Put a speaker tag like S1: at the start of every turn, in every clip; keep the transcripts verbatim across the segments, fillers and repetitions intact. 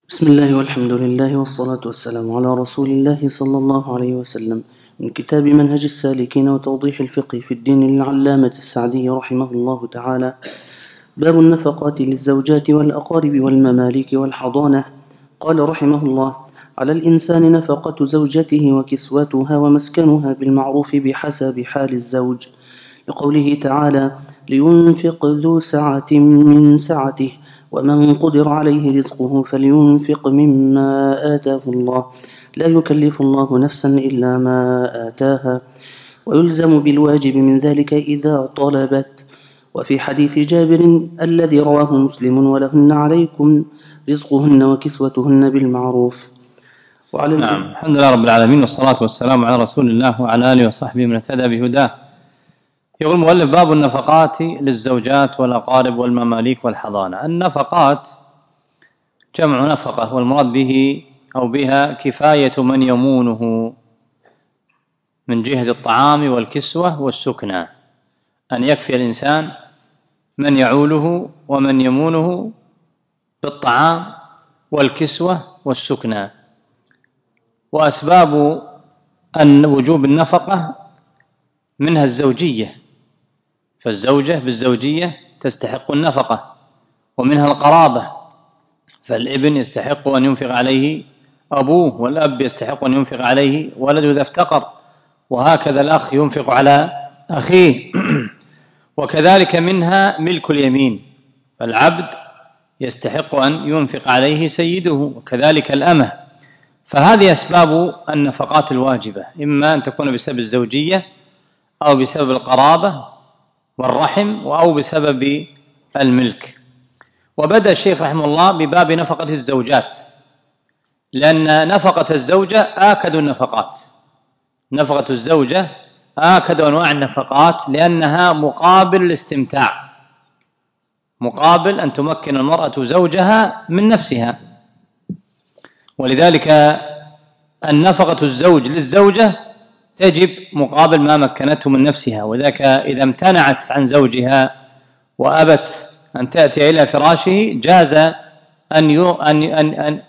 S1: بسم الله والحمد لله والصلاة والسلام على رسول الله صلى الله عليه وسلم. من كتاب منهج السالكين وتوضيح الفقه في الدين للعلامة السعدي رحمه الله تعالى. باب النفقات للزوجات والأقارب والمماليك والحضانة. قال رحمه الله: على الإنسان نفقة زوجته وكسوتها ومسكنها بالمعروف بحسب حال الزوج، لقوله تعالى: لينفق ذو سعة من سعته ومن قدر عليه رزقه فلينفق مما آتاه الله، لا يكلف الله نفسا إلا ما آتاها، ويلزم بالواجب من ذلك إذا طلبت. وفي حديث جابر الذي رواه مسلم: ولهن عليكم رزقهن وكسوتهن بالمعروف.
S2: وعلى نعم. الحمد لله رب العالمين، والصلاة والسلام على رسول الله وعلى آله وصحبه من اهتدى بهداه. يقول المؤلف: باب النفقات للزوجات والأقارب والمماليك والحضانة. النفقات جمع نفقة، والمراد به أو بها كفاية من يمونه من جهة الطعام والكسوة والسكنى، أن يكفي الإنسان من يعوله ومن يمونه بالطعام والكسوة والسكنى. وأسباب أن وجوب النفقة منها الزوجية، فالزوجة بالزوجية تستحق النفقة، ومنها القرابة، فالابن يستحق أن ينفق عليه أبوه، والأب يستحق أن ينفق عليه ولده إذا افتقر، وهكذا الأخ ينفق على أخيه. وكذلك منها ملك اليمين، فالعبد يستحق أن ينفق عليه سيده، وكذلك الأمة. فهذه أسباب النفقات الواجبة، إما أن تكون بسبب الزوجية أو بسبب القرابة والرحم أو بسبب الملك. وبدأ الشيخ رحمه الله بباب نفقة الزوجات، لأن نفقة الزوجة آكد النفقات. نفقة الزوجة آكد أنواع النفقات، لأنها مقابل الاستمتاع، مقابل أن تمكن المرأة زوجها من نفسها. ولذلك النفقة الزوج للزوجة تجب مقابل ما مكنته من نفسها، وذاك إذا امتنعت عن زوجها وأبت أن تأتي إلى فراشه جاز أن أن أن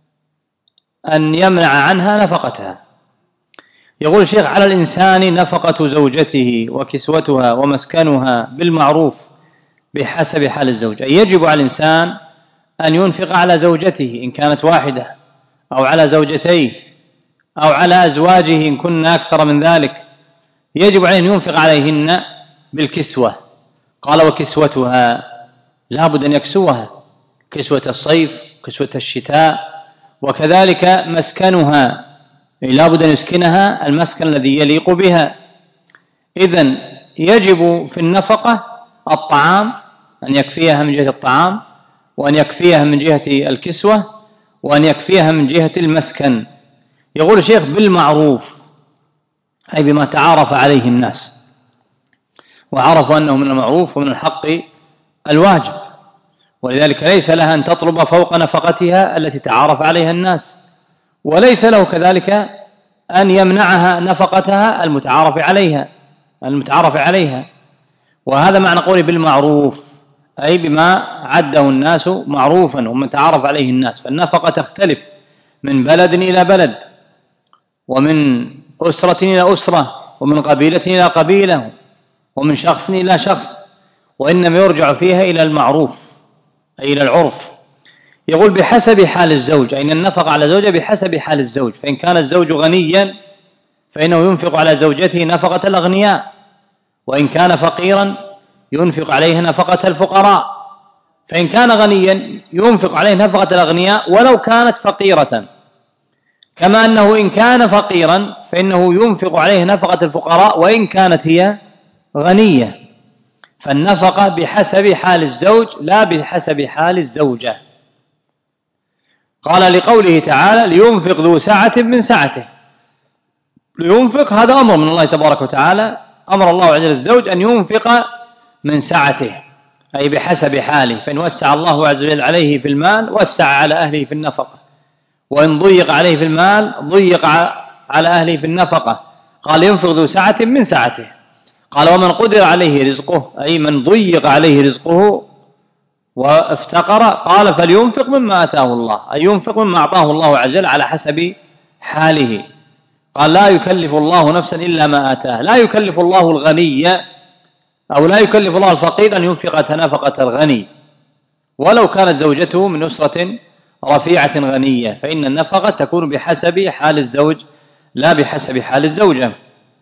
S2: أن يمنع عنها نفقتها. يقول الشيخ: على الإنسان نفقة زوجته وكسوتها ومسكنها بالمعروف بحسب حال الزوج، أي يجب على الإنسان أن ينفق على زوجته إن كانت واحدة، أو على زوجتيه، أو على أزواجه إن كنا أكثر من ذلك. يجب عليه أن ينفق عليهن بالكسوة. قال: وكسوتها، لا بد أن يكسوها، كسوة الصيف، كسوة الشتاء. وكذلك مسكنها، لا بد أن يسكنها المسكن الذي يليق بها. إذن يجب في النفقة الطعام، أن يكفيها من جهة الطعام، وأن يكفيها من جهة الكسوة، وأن يكفيها من جهة المسكن. يقول الشيخ: بالمعروف، أي بما تعارف عليه الناس وعرفوا أنه من المعروف ومن الحق الواجب. ولذلك ليس لها أن تطلب فوق نفقتها التي تعارف عليها الناس، وليس له كذلك أن يمنعها نفقتها المتعارف عليها المتعارف عليها وهذا معنى قوله بالمعروف، أي بما عده الناس معروفا ومن تعارف عليه الناس. فالنفقة تختلف من بلد إلى بلد، ومن أسرة إلى أسرة، ومن قبيلة إلى قبيلة، ومن شخص إلى شخص، وإنما يرجع فيها إلى المعروف، أي إلى العرف. يقول: بحسب حال الزوج، أي النفقة على زوجه بحسب حال الزوج. فإن كان الزوج غنيا فإنه ينفق على زوجته نفقة الأغنياء، وإن كان فقيرا ينفق عليه نفقة الفقراء. فإن كان غنيا ينفق عليه نفقة الأغنياء ولو كانت فقيرة، كما أنه إن كان فقيرا فإنه ينفق عليه نفقة الفقراء وإن كانت هي غنية. فالنفقة بحسب حال الزوج لا بحسب حال الزوجة. قال: لقوله تعالى: لينفق ذو سعة من سعته. لينفق هذا أمر من الله تبارك وتعالى، أمر الله عز وجل الزوج أن ينفق من سعته، أي بحسب حاله. فإن وسع الله عز وجل عليه في المال وسع على أهله في النفقة، وإن ضيق عليه في المال ضيق على أهله في النفقة. قال: ينفق ذو سعة من سعته. قال: ومن قدر عليه رزقه، أي من ضيق عليه رزقه وافتقر قال فلينفق مما آتاه الله، أي ينفق مما أعطاه الله عز وجل على حسب حاله. قال لا يكلف الله نفسا إلا ما آتاه، لا يكلف الله الغني أو لا يكلف الله الفقير أن ينفق نفقة الغني ولو كانت زوجته من أسرة رفيعة غنية، فإن النفقة تكون بحسب حال الزوج لا بحسب حال الزوجة.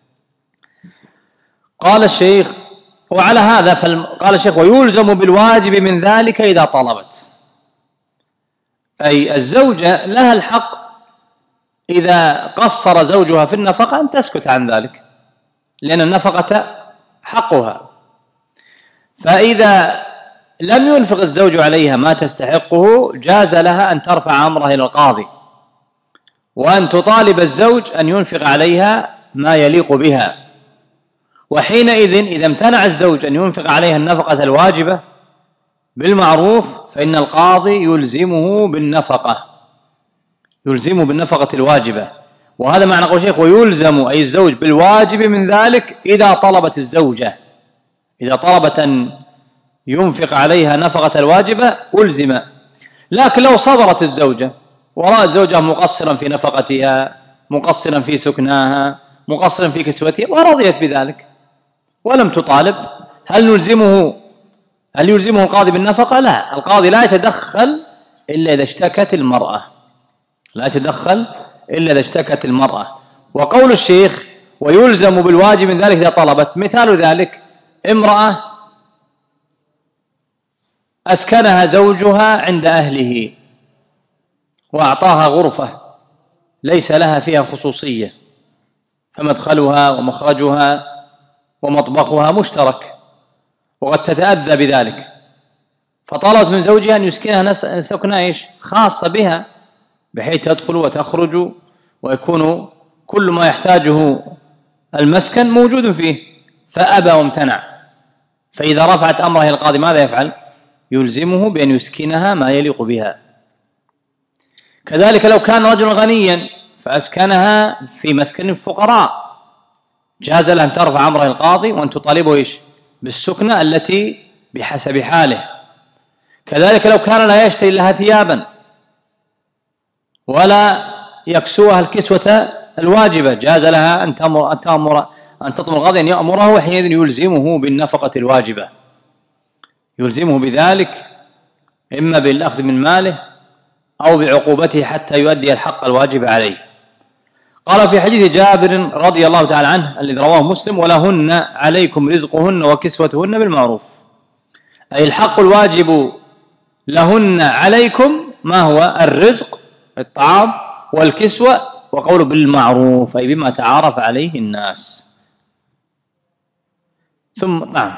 S2: قال الشيخ وعلى هذا قال الشيخ ويلزم بالواجب من ذلك إذا طلبت، أي الزوجة لها الحق إذا قصر زوجها في النفقة أن تسكت عن ذلك، لأن النفقة حقها. فإذا لم ينفق الزوج عليها ما تستحقه جاز لها أن ترفع أمره إلى القاضي وأن تطالب الزوج أن ينفق عليها ما يليق بها. وحينئذ إذا امتنع الزوج أن ينفق عليها النفقة الواجبة بالمعروف فإن القاضي يلزمه بالنفقة يلزمه بالنفقة الواجبة. وهذا معنى قول الشيخ ويلزم أي الزوج بالواجب من ذلك إذا طلبت الزوجة، إذا طلبت أن ينفق عليها نفقة الواجبة ألزم. لكن لو صبرت الزوجة ورأت زوجها مقصرا في نفقتها، مقصرا في سكناها، مقصرا في كسوتها ورضيت بذلك ولم تطالب، هل نلزمه هل يلزمه القاضي بالنفقة؟ لا، القاضي لا يتدخل إلا إذا اشتكت المرأة لا يتدخل إلا إذا اشتكت المرأة. وقول الشيخ ويلزم بالواجب من ذلك إذا طلبت، مثال ذلك امرأة أسكنها زوجها عند أهله وأعطاها غرفة ليس لها فيها خصوصية، فمدخلها ومخرجها ومطبخها مشترك وقد تتأذى بذلك، فطلبت من زوجها أن يسكنها سكنة إيش خاصة بها بحيث تدخل وتخرج ويكون كل ما يحتاجه المسكن موجود فيه، فأبى وامتنع. فإذا رفعت أمره إلى القاضي ماذا يفعل؟ يلزمه بأن يسكنها ما يليق بها. كذلك لو كان رجل غنيا فأسكنها في مسكن الفقراء جاز له أن ترفع أمره إلى القاضي وأن تطالبه إيش بالسكنة التي بحسب حاله. كذلك لو كان لا يشتري لها ثيابا ولا يكسوها الكسوة الواجبة جاز لها أن تأمر أن تأمر أن تطلب القاضي أن يأمره، وحينئذ يلزمه بالنفقة الواجبة، يلزمه بذلك إما بالأخذ من ماله أو بعقوبته حتى يؤدي الحق الواجب عليه. قال في حديث جابر رضي الله تعالى عنه الذي رواه مسلم ولهن عليكم رزقهن وكسوتهن بالمعروف، أي الحق الواجب لهن عليكم ما هو الرزق الطعام والكسوة، وقوله بالمعروف أي بما تعارف عليه الناس. ثم نعم.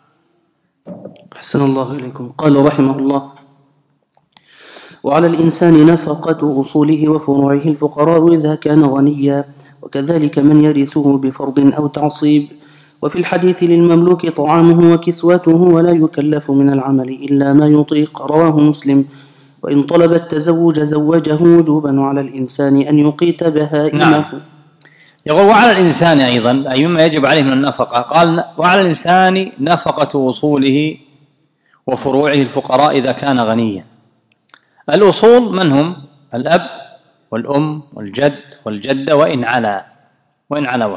S1: أحسن الله إليكم. قال رحمه الله وعلى الإنسان نفقة أصوله وفروعه الفقراء إذا كان غنيا، وكذلك من يرثه بفرض أو تعصيب. وفي الحديث للمملوك طعامه وكسوته ولا يكلف من العمل إلا ما يطيق، رواه مسلم. وإن طلب التزوج زوجه وجوبا، وعلى الإنسان أن يقيت بهائمه.
S2: نعم. يقول وعلى الإنسان أيضا أي مما يجب عليه من النفقة، قال وعلى الإنسان نفقة أصوله وفروعه الفقراء إذا كان غنيا. الأصول من هم؟ الأب والأم والجد والجدة وإن علا وإن علوا،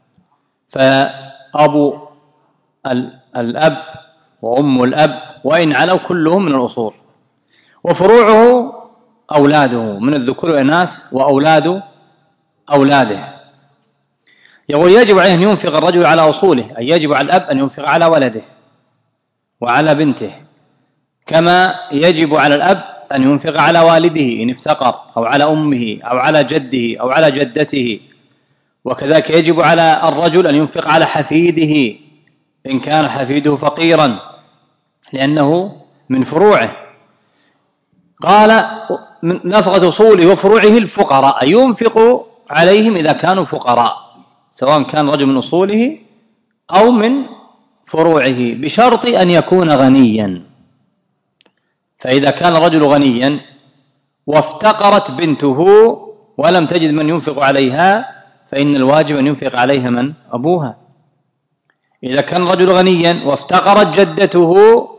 S2: فأبو الأب وأم الأب وإن علوا كلهم من الأصول. وفروعه أولاده من الذكور والإناث وأولاد أولاده. يقول يجب عليه أن ينفق الرجل على أصوله، أي يجب على الأب أن ينفق على ولده وعلى بنته، كما يجب على الأب أن ينفق على والده إن افتقر، أو على أمه أو على جده أو على جدته. وكذلك يجب على الرجل أن ينفق على حفيده إن كان حفيده فقيرا لأنه من فروعه. قال نفقة أصوله وفروعه الفقراء، أي ينفق عليهم إذا كانوا فقراء، سواء كان رجل من أصوله أو من فروعه، بشرط أن يكون غنيا. فإذا كان الرجل غنيا وافتقرت بنته ولم تجد من ينفق عليها فإن الواجب أن ينفق عليها من؟ أبوها. إذا كان الرجل غنيا وافتقرت جدته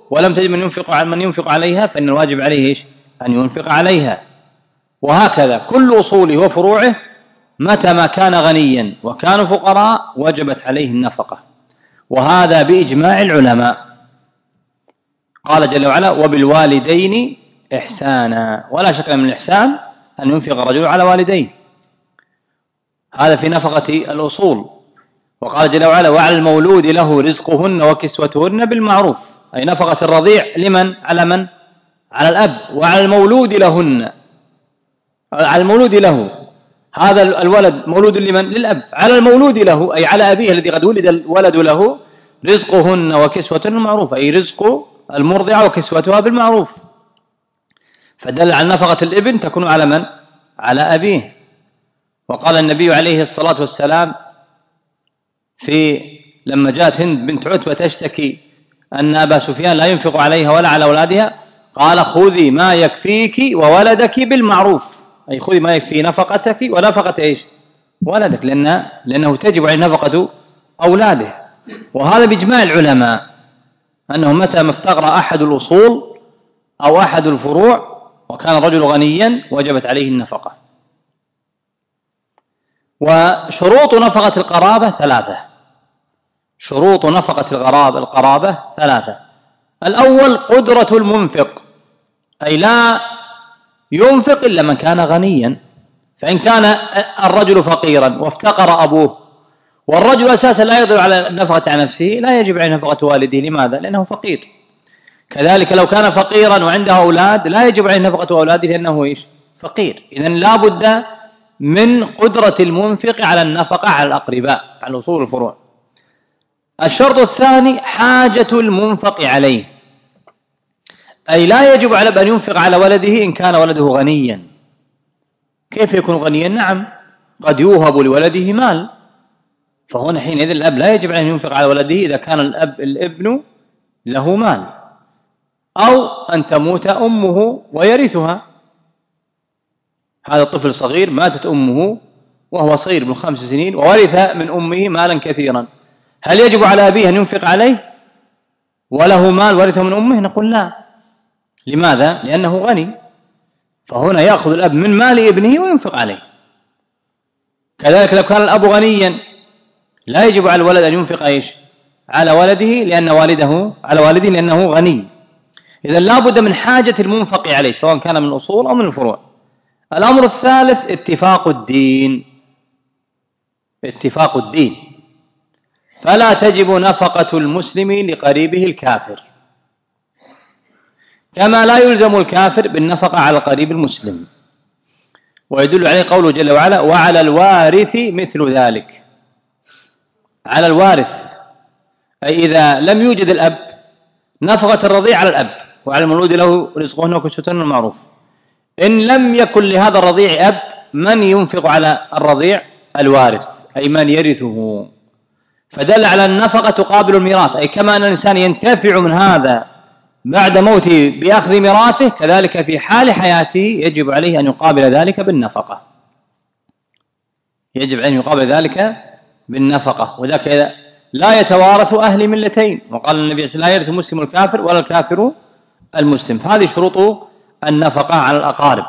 S2: ولم تجد من ينفق على من ينفق عليها فإن الواجب عليه إيش؟ أن ينفق عليها. وهكذا كل أصوله وفروعه متى ما كان غنيا وكانوا فقراء وجبت عليه النفقة، وهذا بإجماع العلماء. قال جل وعلا: وبالوالدين إحسانا. ولا شك من الإحسان أن ينفق الرجل على والديه، هذا في نفقة الأصول. وقال جل وعلا: وعلى المولود له رزقهن وكسوتهن بالمعروف، أي نفقة الرضيع لمن؟ على من؟ على الأب. وعلى المولود لهن، على المولود له، هذا الولد مولود لمن؟ للأب. على المولود له أي على أبيه الذي قد ولد الولد له رزقهن وكسوتهن بالمعروف، أي رزق المرضعة وكسوتها بالمعروف. فدل على نفقة الابن تكون على من؟ على أبيه. وقال النبي عليه الصلاة والسلام في لما جاءت هند بنت عتبة تشتكي أن أبا سفيان لا ينفق عليها ولا على أولادها، قال: خذي ما يكفيك وولدك بالمعروف، أي خذي ما يكفي نفقتك ونفقة إيش؟ ولدك، لأن لأنه تجب عليه نفقة أولاده. وهذا بإجماع العلماء أنه متى ما افتقر أحد الأصول أو أحد الفروع وكان الرجل غنيا وجبت عليه النفقة. وشروط نفقة القرابة ثلاثة. شروط نفقة القرابة القرابة ثلاثة. الأول قدرة المنفق، أي لا ينفق إلا من كان غنيا. فإن كان الرجل فقيرا وافتقر أبوه والرجل أساسا لا يقدر على النفقة عن نفسه، لا يجب عليه نفقة والده. لماذا؟ لأنه فقير. كذلك لو كان فقيرا وعنده أولاد لا يجب عليه نفقة أولاده لأنه إيش؟ فقير. إذن لا بد من قدرة المنفق على النفقة على الأقرباء، على الأصول والفروع. الشرط الثاني حاجة المنفق عليه، أي لا يجب على أن ينفق على ولده إن كان ولده غنيا. كيف يكون غنيا؟ نعم، قد يوهب لولده مال، فهنا حينئذ الأب لا يجب عليه أن ينفق على ولده إذا كان الأب الابن له مال، أو أن تموت أمه ويرثها. هذا الطفل صغير ماتت أمه وهو صغير من خمس سنين وورث من أمه مالا كثيرا، هل يجب على أبيه أن ينفق عليه وله مال ورثه من أمه؟ نقول لا. لماذا؟ لأنه غني، فهنا يأخذ الأب من مال ابنه وينفق عليه. كذلك لو كان الأب غنيا لا يجب على الولد أن ينفق إيش؟ على ولده، لأن والده على والده لأنه غني. إذن لا بد من حاجة المنفق عليه سواء كان من الأصول أو من الفروع. الأمر الثالث اتفاق الدين. اتفاق الدين، فلا تجب نفقة المسلم لقريبه الكافر، كما لا يلزم الكافر بالنفقة على القريب المسلم. ويدل عليه قوله جل وعلا: وعلى الوارث مثل ذلك. على الوارث أي إذا لم يوجد الأب نفقة الرضيع على الأب، وعلى المولود له رزقهن وكسوتهن المعروف. إن لم يكن لهذا الرضيع أب، من ينفق على الرضيع؟ الوارث، أي من يرثه. فدل على النفقة تقابل الميراث، أي كما أن الإنسان ينتفع من هذا بعد موته بأخذ ميراثه، كذلك في حال حياته يجب عليه أن يقابل ذلك بالنفقة. يجب أن يقابل ذلك بالنفقة. وذلك إذا لا يتوارث أهل ملتين، وقال النبي صلى الله عليه وسلم: لا يرث المسلم الكافر ولا الكافر المسلم. هذه شروط النفقة على الأقارب.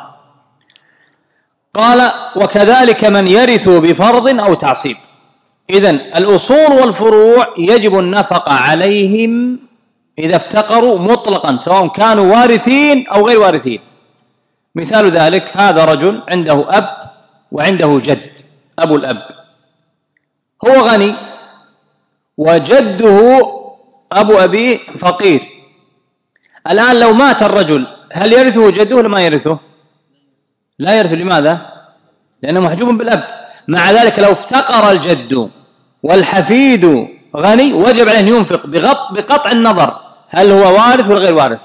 S2: قال: وكذلك من يرث بفرض أو تعصيب. إذن الأصول والفروع يجب النفقة عليهم إذا افتقروا مطلقا، سواء كانوا وارثين أو غير وارثين. مثال ذلك: هذا رجل عنده أب وعنده جد، أبو الأب هو غني وجده أبو أبيه فقير. الآن لو مات الرجل هل يرثه جده ولا ما يرثه؟ لا يرثه. لماذا؟ لأنه محجوب بالأب. مع ذلك لو افتقر الجد والحفيد غني وجب عليه أن ينفق بقطع النظر هل هو وارث ولا غير وارث.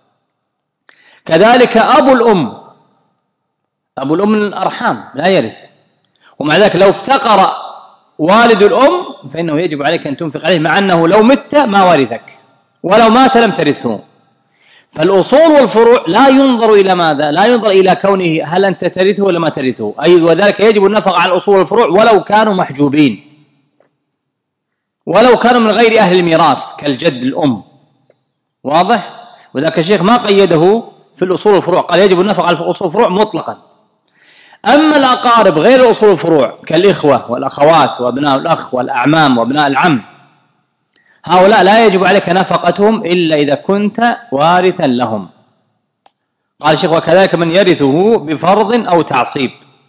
S2: كذلك أبو الأم، أبو الأم من الأرحام لا يرث. ومع ذلك لو افتقر والد الأم فإنه يجب عليك أن تنفق عليه، مع أنه لو مت ما ورثك ولو مات لم ترثه. فالأصول والفروع لا ينظر إلى ماذا؟ لا ينظر إلى كونه هل أنت ترثه ولا ما ترثه. أي وذلك يجب النفقة على الأصول والفروع ولو كانوا محجوبين، ولو كانوا من غير أهل الميراث كالجد الأم. واضح؟ وذاك الشيخ ما قيده في الأصول والفروع، قال يجب النفقة على الأصول والفروع مطلقا. أما الأقارب غير الأصول والفروع كالإخوة والأخوات وأبناء الأخ والأعمام وأبناء العم، هؤلاء لا يجب عليك نفقتهم إلا إذا كنت وارثا لهم. قال الشيخ وكذلك من يرثه بفرض أو تعصيب،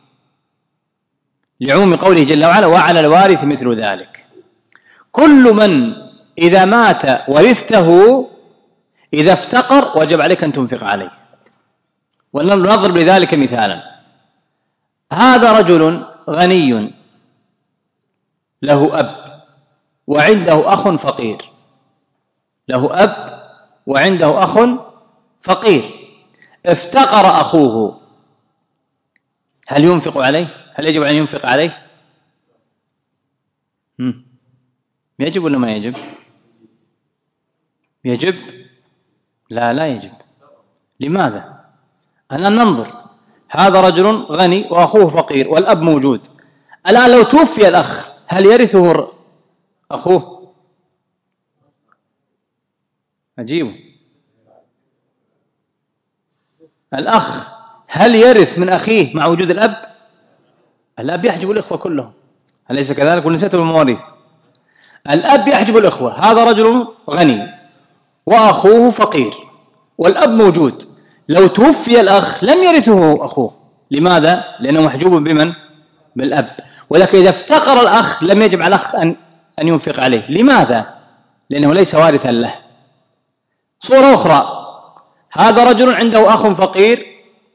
S2: لعموم قوله جل وعلا وعلى الوارث مثل ذلك. كل من إذا مات ورثته إذا افتقر وجب عليك أن تنفق عليه. ونضرب لذلك مثالا: هذا رجل غني له أب وعنده أخ فقير، له أب وعنده أخ فقير، افتقر أخوه، هل ينفق عليه؟ هل يجب أن ينفق عليه؟ يجب ولا ما يجب؟ يجب؟ لا لا يجب. لماذا؟ الآن ننظر، هذا رجل غني وأخوه فقير والأب موجود، الآن لو توفي الأخ هل يرثه أخوه؟ أجيبه. الأخ هل يرث من أخيه مع وجود الأب؟ الأب يحجب الإخوة كلهم، أليس كذلك؟ ونسيته بالمواريث. الأب يحجب الإخوة، هذا رجل غني وأخوه فقير والأب موجود، لو توفي الأخ لم يرثه أخوه. لماذا؟ لأنه محجوب بمن؟ بالأب. ولكن إذا افتقر الأخ لم يجب على الأخ أن أن ينفق عليه. لماذا؟ لأنه ليس وارثا له. صورة أخرى: هذا رجل عنده أخ فقير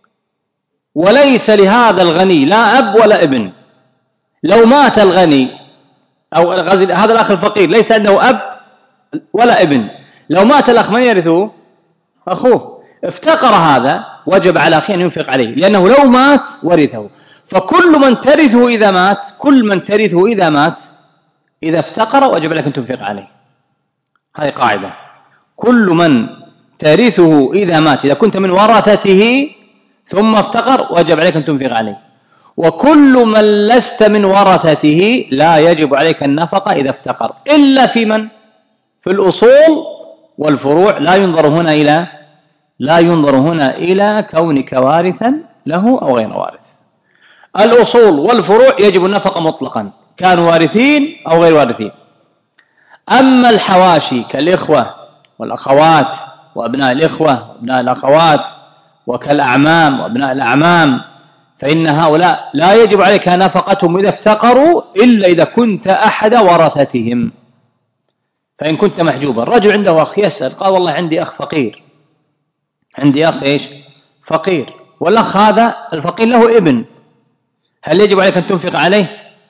S2: وليس لهذا الغني لا أب ولا ابن، لو مات الغني أو هذا الأخ الفقير ليس عنده أب ولا ابن، لو مات الأخ من يرثه؟ أخوه. افتقر هذا وجب على أخيه أن ينفق عليه، لأنه لو مات ورثه. فكل من ترثه إذا مات كل من ترثه إذا مات إذا افتقر وجب لك أن تنفق عليه. هذه قاعدة: كل من ترثه إذا مات، إذا كنت من ورثته ثم افتقر وجب عليك أن تنفق عليه. وكل من لست من ورثته لا يجب عليك النفقة إذا افتقر، إلا في من؟ في الأصول والفروع. لا ينظر هنا إلى لا ينظر هنا إلى كونك وارثا له أو غير وارث. الأصول والفروع يجب النفقة مطلقا، كانوا وارثين أو غير وارثين. أما الحواشي كالإخوة والأخوات وأبناء الإخوة وأبناء الأخوات وكالأعمام وأبناء الأعمام فإن هؤلاء لا يجب عليك نفقتهم إذا افتقروا إلا إذا كنت أحد ورثتهم. فإن كنت محجوبا، رجل عنده أخ يسأل قال والله عندي أخ فقير، عندي أخ إيش؟ فقير، والأخ هذا الفقير له ابن، هل يجب عليك أن تنفق عليه؟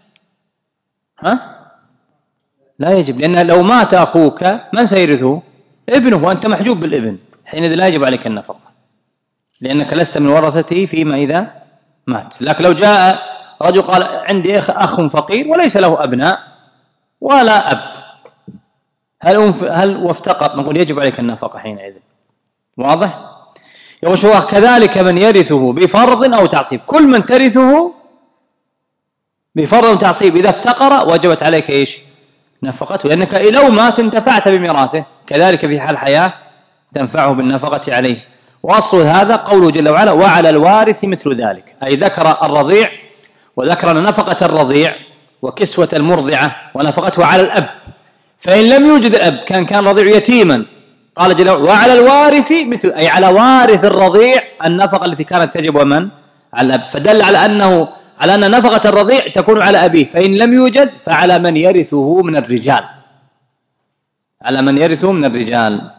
S2: ها؟ لا يجب، لأن لو مات أخوك من سيرثه؟ ابنه، وأنت محجوب بالابن، حينئذ لا يجب عليك النفقة لأنك لست من ورثته فيما إذا مات. لكن لو جاء رجل قال عندي أخ فقير وليس له أبناء ولا أب، هل هل وافتقر، نقول يجب عليك النفقة حينئذ. واضح؟ يوشوه كذلك من يرثه بفرض أو تعصيب، كل من ترثه بفرض أو تعصيب إذا افتقر وجبت عليك إيش؟ نفقته، لأنك لو مات انتفعت بميراثه، كذلك في حال حياة تنفعه بالنفقة عليه. وأصل هذا قوله جل وعلا وعلى الوارث مثل ذلك، أي ذكر الرضيع وذكر نفقة الرضيع وكسوة المرضعة ونفقته على الأب. فإن لم يوجد الأب كان كان رضيع يتيما، قال جل وعلا وعلى الوارث مثل، أي على وارث الرضيع النفقة التي كانت تجب من؟ على الأب. فدل على أنه على أن نفقة الرضيع تكون على أبيه، فإن لم يوجد فعلى من يرثه من الرجال، على من يرثه من الرجال.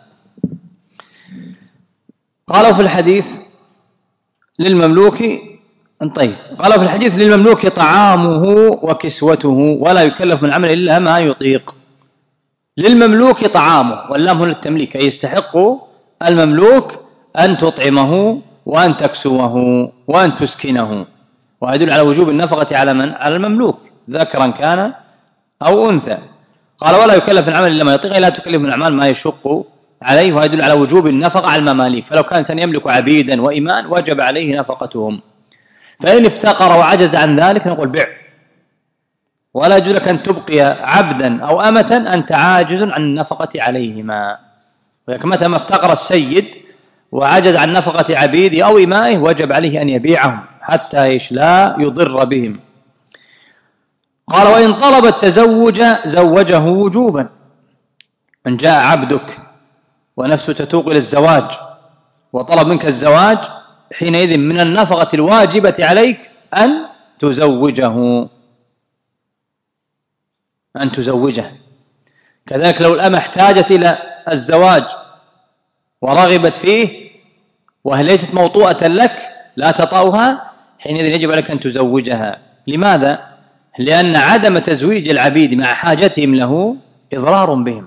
S2: قالوا في الحديث للمملوك طيب قالوا في الحديث للمملوك طعامه وكسوته ولا يكلف من عمل إلا ما يطيق. للمملوك طعامه، واللام هنا التمليك، أي يستحق المملوك أن تطعمه وأن تكسوه وأن تسكنه، ويدل على وجوب النفقة على من؟ على المملوك، ذكرا كان أو أنثى. قال ولا يكلف من عمل إلا ما يطيق، لا تكلف من أعمال ما يشق عليه، ويدل على وجوب النفقة على المماليك. فلو كان إنسان يملك عبيدا وإماء وجب عليه نفقتهم. فإن افتقر وعجز عن ذلك نقول بع، ولا يجوز لك أن تبقي عبدا أو أمة أنت عاجز عن النفقة عليهما. ولكن متى ما افتقر السيد وعجز عن نفقة عبيده أو إمائه وجب عليه أن يبيعهم حتى لا يضر بهم. قال: وإن طلب التزوج زوجه وجوبا. من جاء عبدك ونفسه تتوق إلى الزواج وطلب منك الزواج، حينئذ من النفقة الواجبة عليك أن تزوجه أن تزوجه. كذلك لو الأمة احتاجت إلى الزواج ورغبت فيه وهي ليست موطوءة لك لا تطأها، حينئذ يجب عليك أن تزوجها. لماذا؟ لأن عدم تزويج العبيد مع حاجتهم له إضرار بهم.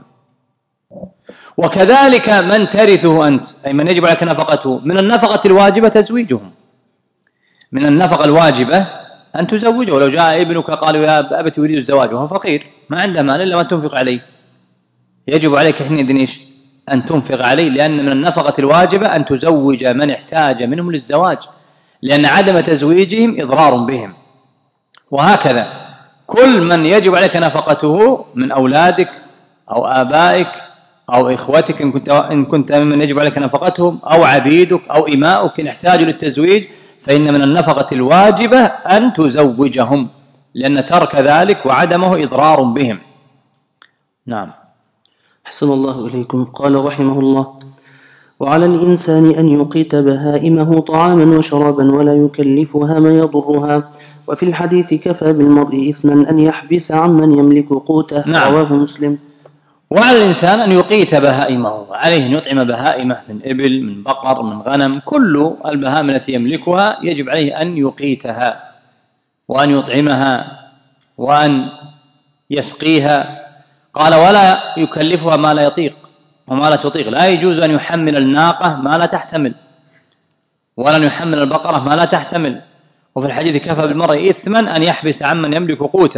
S2: وكذلك من ترثه أنت، أي من يجب عليك نفقته، من النفقة الواجبة تزويجهم. من النفقة الواجبة أن تزوجه. ولو جاء ابنك قالوا يا أبت يريد الزواج وهو فقير ما عنده مال إلا ما تنفق عليه، يجب عليك حينئذ إيش؟ أن تنفق عليه، لأن من النفقة الواجبة أن تزوج من احتاج منهم للزواج، لأن عدم تزويجهم إضرار بهم. وهكذا كل من يجب عليك نفقته من أولادك أو آبائك أو إخوتك إن كنت, إن كنت ممن يجب عليك نفقتهم، أو عبيدك أو إماؤك إن احتاجوا للتزويج، فإن من النفقة الواجبة أن تزوجهم، لأن ترك ذلك وعدمه إضرار بهم. نعم.
S1: أحسن الله إليكم. قال رحمه الله: وعلى الإنسان أن يقيت بهائمه طعاما وشرابا ولا يكلفها ما يضرها. وفي الحديث: كفى بالمرء إثما أن يحبس عمن يملك قوته.
S2: نعم.
S1: رواه مسلم.
S2: وعلى الإنسان أن يقيت بهائمه، عليه أن يطعم بهائمه من إبل، من بقر، من غنم، كل البهائم التي يملكها يجب عليه أن يقيتها وأن يطعمها وأن يسقيها. قال: ولا يكلفها ما لا يطيق وما لا تطيق. لا يجوز أن يحمل الناقة ما لا تحتمل، ولا أن يحمل البقرة ما لا تحتمل. وفي الحديث: كفى بالمرء إثما أن يحبس عمن يملك قوته،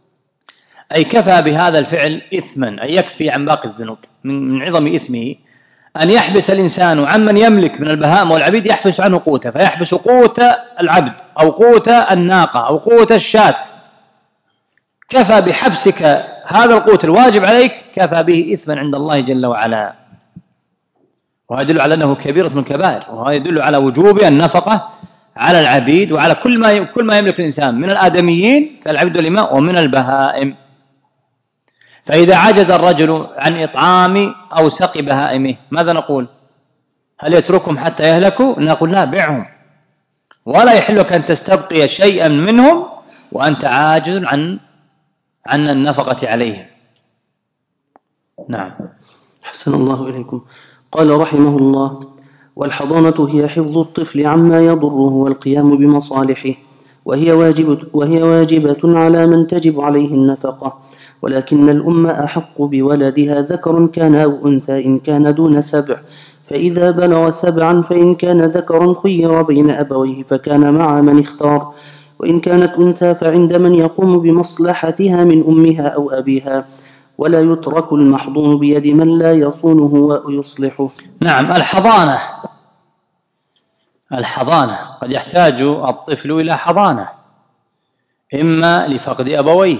S2: أي كفى بهذا الفعل إثما، أي يكفي عن باقي الذنوب. من عظم إثمه أن يحبس الإنسان عمن يملك من البهائم والعبيد، يحبس عنه قوته، فيحبس قوت العبد أو قوت الناقة أو قوت الشاة. كفى بحبسك هذا القوت الواجب عليك، كفى به إثما عند الله جل وعلا. وهذا يدل على أنه كبيرة من الكبائر، وهذا يدل على وجوب النفقة على العبيد وعلى كل ما كل ما يملك الإنسان من الآدميين كالعبد والإماء ومن البهائم. فإذا عجز الرجل عن إطعام أو سقي بهائمه ماذا نقول؟ هل يتركهم حتى يهلكوا؟ نقول لا، بيعهم، ولا يحل لك أن تستبقي شيئا منهم وأنت عاجز عن عن النفقة عليهم. نعم.
S1: أحسن الله إليكم. قال رحمه الله: والحضانة هي حفظ الطفل عما يضره والقيام بمصالحه، وهي واجبة, وهي واجبة على من تجب عليه النفقة، ولكن الأم أحق بولدها ذكر كان أو أنثى إن كان دون سبع، فإذا بلغ سبعا فإن كان ذكرا خير بين أبويه فكان مع من اختار، وإن كانت أنثى فعند من يقوم بمصلحتها من أمها أو أبيها، ولا يترك المحضون بيد من لا يصونه ويصلحه.
S2: نعم. الحضانة الحضانة قد يحتاج الطفل إلى حضانة، إما لفقد أبويه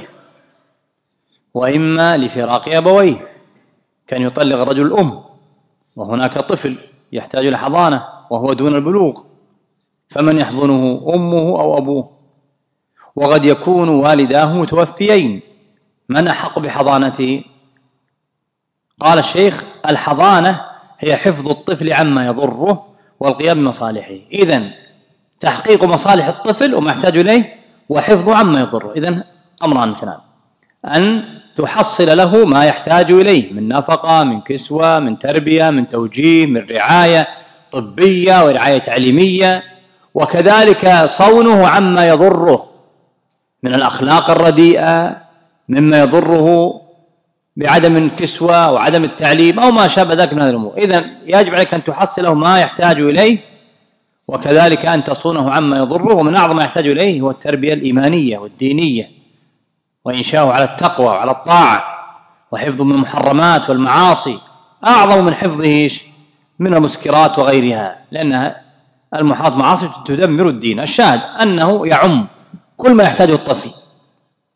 S2: وإما لفراق أبويه. كان يطلق رجل الأم وهناك طفل يحتاج إلى حضانة وهو دون البلوغ، فمن يحضنه؟ أمه أو أبوه. وقد يكون والداه متوفيين، من أحق بحضانته؟ قال الشيخ: الحضانة هي حفظ الطفل عما يضره والقيام بمصالحه. إذن تحقيق مصالح الطفل وما يحتاج إليه، وحفظه عما يضره. إذن أمران اثنان: أن تحصل له ما يحتاج إليه من نفقة، من كسوة، من تربية، من توجيه، من رعاية طبية ورعاية تعليمية، وكذلك صونه عما يضره من الأخلاق الرديئة، مما يضره بعدم الكسوة وعدم التعليم أو ما شابه ذلك من هذه الأمور. إذن يجب عليك أن تحصله ما يحتاج إليه، وكذلك أن تصونه عما يضره. ومن أعظم ما يحتاج إليه هو التربية الإيمانية والدينية، وإنشاؤه على التقوى وعلى الطاعة، وحفظه من المحرمات والمعاصي أعظم من حفظه من المسكرات وغيرها، لأنها المحرمات معاصي تدمر الدين. الشاهد أنه يعم كل ما يحتاجه الطفل،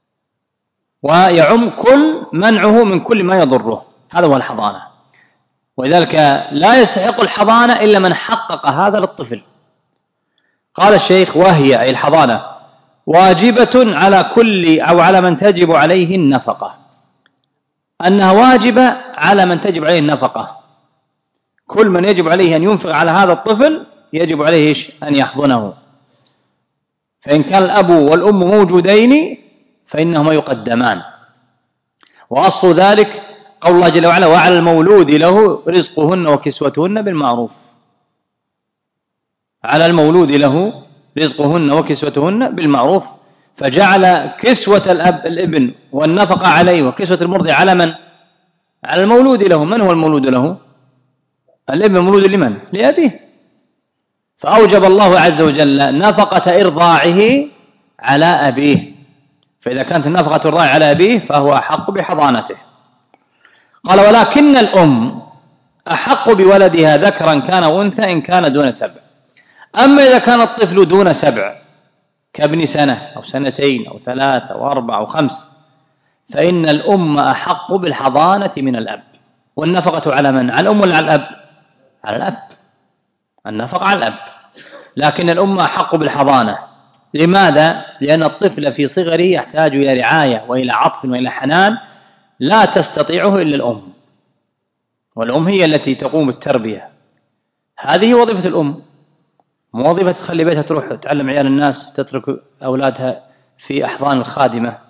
S2: ويعم كل منعه من كل ما يضره. هذا هو الحضانة. ولذلك لا يستحق الحضانة إلا من حقق هذا للطفل. قال الشيخ: وهي أي الحضانة واجبة على كل أو على من تجب عليه النفقة، أنها واجبة على من تجب عليه النفقة، كل من يجب عليه أن ينفق على هذا الطفل يجب عليه أن يحضنه. فإن كان الأب والأم موجودين فإنهما يقدمان. وأصل ذلك قول الله جل وعلا: وعلى المولود له رزقهن وكسوتهن بالمعروف. على المولود له رزقهن وكسوتهن بالمعروف، فجعل كسوة الأب الابن والنفقة عليه وكسوة المرضع على من؟ على المولود له. من هو المولود له؟ الابن مولود لمن؟ لأبيه. فأوجب الله عز وجل نفقة إرضاعه على أبيه، فإذا كانت النفقة الرضاع على أبيه فهو أحق بحضانته. قال: ولكن الأم أحق بولدها ذكرا كان أنثى إن كان دون سبع. أما إذا كان الطفل دون سبع كابن سنة أو سنتين أو ثلاثة أو أربع أو خمس فإن الأم أحق بالحضانة من الأب. والنفقة على من؟ على الأم ولا على الأب؟ على الأب. النفقة على الأب، لكن الأم أحق بالحضانة. لماذا؟ لأن الطفل في صغره يحتاج إلى رعاية وإلى عطف وإلى حنان لا تستطيعه إلا الأم، والأم هي التي تقوم بالتربية. هذه وظيفة الأم، مو وظيفة تخلي بيتها تروح تعلم عيال الناس تترك أولادها في أحضان الخادمة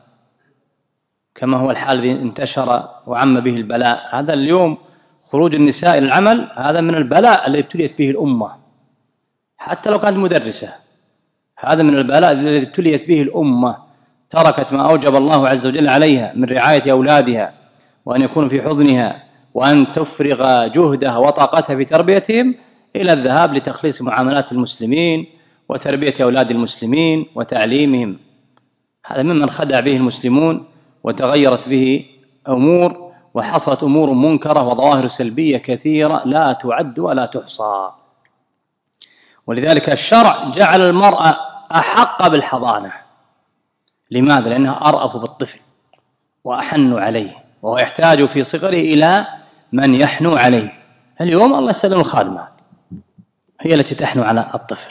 S2: كما هو الحال الذي انتشر وعم به البلاء. هذا اليوم خروج النساء إلى العمل هذا من البلاء الذي ابتليت به الأمة، حتى لو كانت مدرسة. هذا من البلاء الذي ابتليت به الأمة، تركت ما أوجب الله عز وجل عليها من رعاية أولادها وأن يكونوا في حضنها وأن تفرغ جهدها وطاقتها في تربيتهم إلى الذهاب لتخليص معاملات المسلمين وتربية أولاد المسلمين وتعليمهم. هذا ممن خدع به المسلمون وتغيرت به أمور وحصلت أمور منكرة وظواهر سلبية كثيرة لا تعد ولا تحصى. ولذلك الشرع جعل المرأة أحق بالحضانة. لماذا؟ لأنها أرأف بالطفل وأحن عليه، وهو يحتاج في صغره إلى من يحنو عليه. اليوم الله يسلم الخادمات هي التي تحنو على الطفل.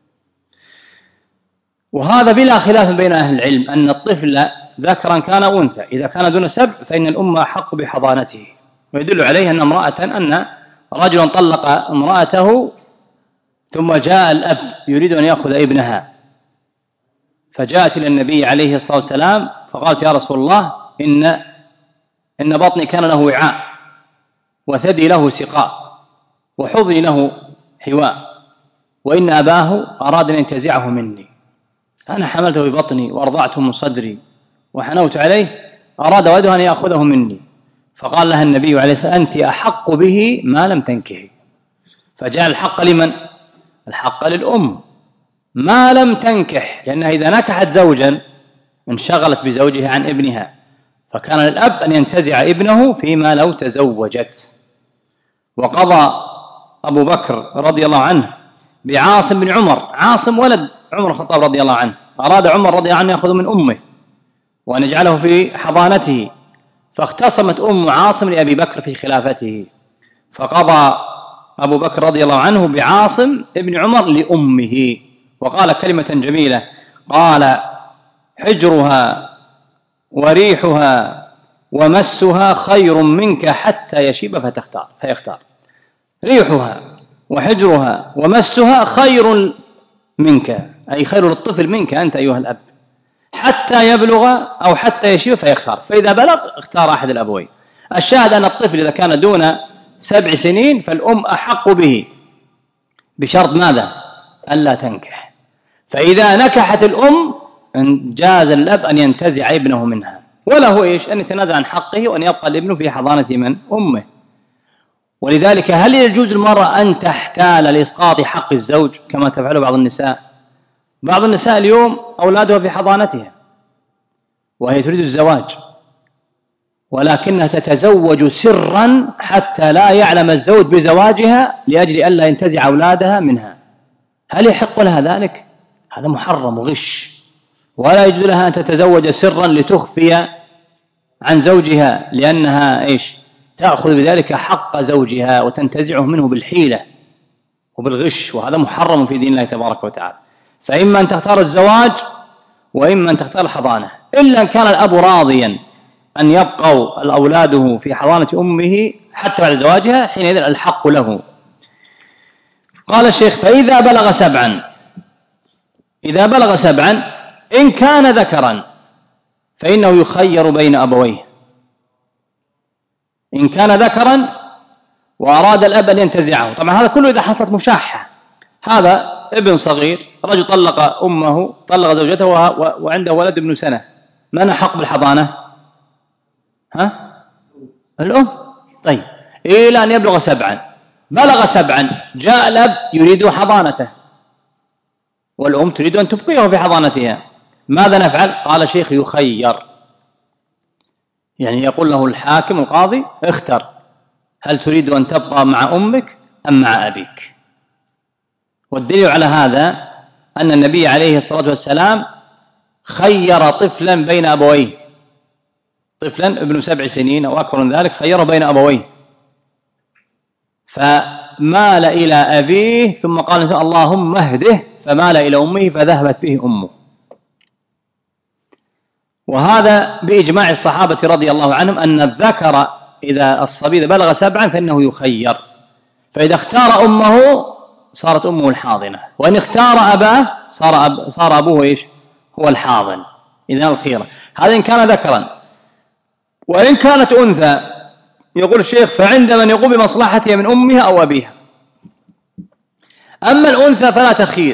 S2: وهذا بلا خلاف بين أهل العلم أن الطفل ذكرا كان أنثى إذا كان دون سبع فإن الأم أحق بحضانته. ويدل عليه أن امرأة أن رجلا طلق امرأته ثم جاء الأب يريد أن يأخذ ابنها، فجاءت إلى النبي عليه الصلاة والسلام فقالت: يا رسول الله إن إن بطني كان له وعاء وثدي له سقاء وحضني له حواء، وإن أباه أراد أن ينتزعه مني. أنا حملته في بطني وأرضعته من صدري وحنوت عليه، أراد والده أن يأخذه مني. فقال لها النبي عليه الصلاة والسلام: أنت أحق به ما لم تنكحي. فجعل الحق لمن؟ الحق للأم ما لم تنكح، لأنها إذا نكحت زوجا انشغلت بزوجها عن ابنها، فكان للأب أن ينتزع ابنه فيما لو تزوجت. وقضى أبو بكر رضي الله عنه بعاصم بن عمر، عاصم ولد عمر الخطاب رضي الله عنه، أراد عمر رضي الله عنه يأخذ من أمه وأن يجعله في حضانته، فاختصمت أم عاصم لأبي بكر في خلافته، فقضى أبو بكر رضي الله عنه بعاصم ابن عمر لأمه، وقال كلمة جميلة، قال: حجرها وريحها ومسها خير منك حتى يشيب فتختار فيختار. ريحها وحجرها ومسها خير منك، أي خير للطفل منك أنت أيها الأب، حتى يبلغ أو حتى يشيب فيختار، فإذا بلغ اختار أحد الأبوين. الشاهد أن الطفل إذا كان دون سبع سنين فالأم أحق به بشرط ماذا؟ ألا تنكح. فإذا نكحت الأم جاز الأب أن ينتزع ابنه منها، وله إيش؟ أن يتنازع عن حقه وأن يبقى الابن في حضانة من؟ أمه. ولذلك هل يجوز المرأة أن تحتال لإسقاط حق الزوج كما تفعل بعض النساء؟ بعض النساء اليوم أولادها في حضانتها وهي تريد الزواج، ولكنها تتزوج سرا حتى لا يعلم الزوج بزواجها لأجل ألا ينتزع أولادها منها. هل يحق لها ذلك؟ هذا محرم وغش، ولا يجوز لها أن تتزوج سرا لتخفي عن زوجها، لأنها إيش؟ تأخذ بذلك حق زوجها وتنتزعه منه بالحيلة وبالغش، وهذا محرم في دين الله تبارك وتعالى. فإما أن تختار الزواج وإما أن تختار الحضانة، إلا أن كان الأب راضيا أن يبقوا الأولاده في حضانة أمه حتى بعد زواجها، حينئذ الحق له. قال الشيخ: فإذا بلغ سبعا، إذا بلغ سبعا إن كان ذكرا فإنه يخير بين أبويه. إن كان ذكرا وأراد الأب أن ينتزعه، طبعا هذا كله إذا حصلت مشاحة. هذا ابن صغير، رجل طلق أمه، طلق زوجته وعنده ولد ابن سنة، من حق بالحضانة؟ ها؟ الأم. طيب إلى أن يبلغ سبعا، بلغ سبعا جاء الأب يريد حضانته والأم تريد أن تبقيه في حضانتها، ماذا نفعل؟ قال الشيخ: يخير، يعني يقول له الحاكم القاضي: اختر، هل تريد أن تبقى مع أمك أم مع أبيك؟ والدليل على هذا أن النبي عليه الصلاة والسلام خير طفلا بين أبويه، طفلا ابن سبع سنين أو أكبر من ذلك، خيره بين أبويه، فمال إلى أبيه ثم قال: اللهم اهده، فمال إلى أمه فذهبت به أمه. وهذا بإجماع الصحابة رضي الله عنهم أن الذكر إذا الصبي بلغ سبعا فإنه يخير، فإذا اختار أمه صارت أمه الحاضنة، وإن اختار أباه صار, أب صار أبوه إيش؟ هو الحاضن. إذن الخيرة. هذا إن كان ذكرا. وإن كانت أنثى يقول الشيخ: فعند من يقوم بمصلحتها من أمها أو أبيها. أما الأنثى فلا تخير،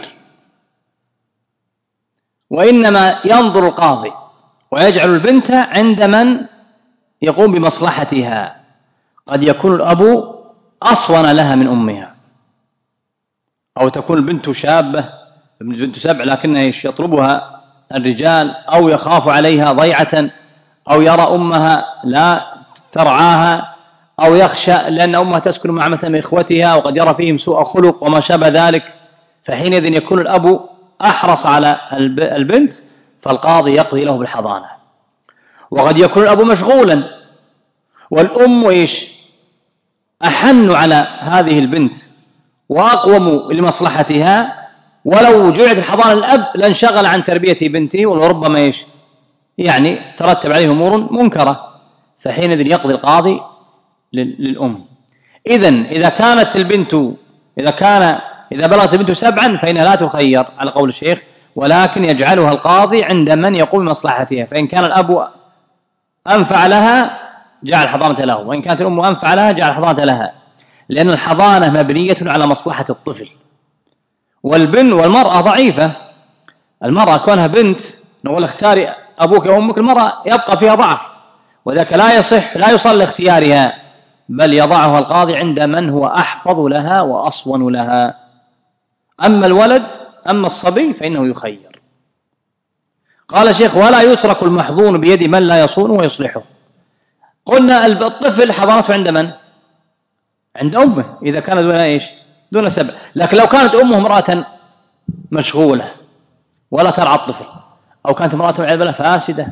S2: وإنما ينظر القاضي ويجعل البنت عند من يقوم بمصلحتها. قد يكون الأب أصون لها من أمها، أو تكون البنت شابة، بنت سبع، لكنها يطلبها الرجال، أو يخاف عليها ضيعة، أو يرى أمها لا ترعاها، أو يخشى لأن أمها تسكن مع مثلا إخوتها وقد يرى فيهم سوء خلق وما شابه ذلك، فحينئذ يكون الأب أحرص على البنت، فالقاضي يقضي له بالحضانة. وقد يكون الأب مشغولا والأم إيش؟ أحن على هذه البنت وأقوم لمصلحتها، ولو جعلت الحضانة للأب لانشغل عن تربية بنته، وربما إيش؟ يعني ترتب عليه أمور منكرة، فحينئذ يقضي القاضي للأم. إذن إذا كانت البنت إذا كان إذا بلغت البنت سبعا فإنها لا تخير على قول الشيخ، ولكن يجعلها القاضي عند من يقوم بمصلحتها. فإن كان الأب أنفع لها جعل الحضانة له، وإن كانت الأم أنفع لها جعل الحضانة لها، لأن الحضانة مبنية على مصلحة الطفل. والبن والمرأة ضعيفة، المرأة كونها بنت نقول اختاري أبوك وأمك، المرأة يبقى فيها ضعف، وذاك لا يصح لا يصل لاختيارها، بل يضعها القاضي عند من هو أحفظ لها وأصون لها. أما الولد أما الصبي فإنه يخير. قال الشيخ: ولا يترك المحظون بيد من لا يصون ويصلحه. قلنا الطفل حضانته عند من؟ عند أمه إذا كان دون إيش؟ دون سبع. لكن لو كانت أمه امرأة مشغولة ولا ترعى الطفل، أو كانت امرأة والعياذ بالله فاسدة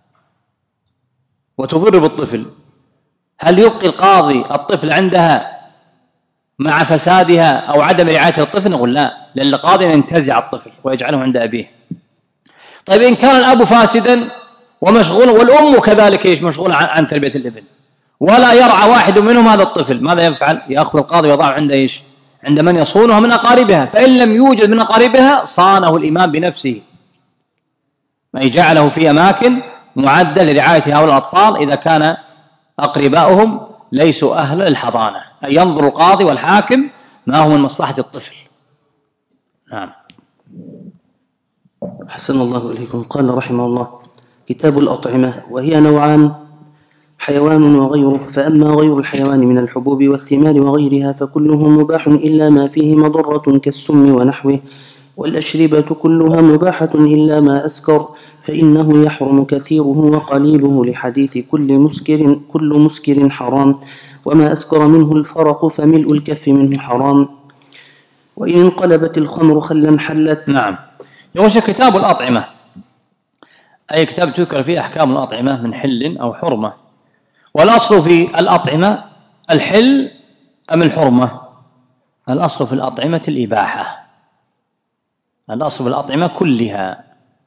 S2: وتضر بالطفل، هل يبقي القاضي الطفل عندها مع فسادها أو عدم رعاية الطفل؟ نقول لا، لأن القاضي ينتزع الطفل ويجعله عند أبيه. طيب إن كان الأب فاسدا ومشغول والأم كذلك إيش؟ مشغولة عن تربية الابن، ولا يرعى واحد منهم هذا الطفل، ماذا يفعل؟ يأخذ القاضي ويضعه عند إيش؟ عند من يصونها من أقاربها، فإن لم يوجد من أقاربها صانه الإمام بنفسه، أي جعله في أماكن معدة لرعاية هؤلاء الأطفال إذا كان أقرباؤهم ليسوا أهل الحضانة، أي ينظر القاضي والحاكم ما هو من مصلحة الطفل. نعم.
S1: حسن الله إليكم. قال رحمه الله: كتاب الأطعمة، وهي نوعان: حيوان وغيره. فأما غير الحيوان من الحبوب والثمار وغيرها فكله مباح إلا ما فيه مضرة كالسم ونحوه، والأشربة كلها مباحة إلا ما أسكر، فإنه يحرم كثيره وقليله، لحديث كل مسكر كل مسكر حرام، وما أسكر منه الفرق فملء الكف منه حرام، وإن انقلبت الخمر خلا حلت.
S2: نعم. يقول كتاب الأطعمة، أي كتاب تذكر فيه أحكام الأطعمة من حل أو حرمة. والأصل في الأطعمة الحل أم الحرمة؟ الأصل في الأطعمة الإباحة، الأصل في الأطعمة كلها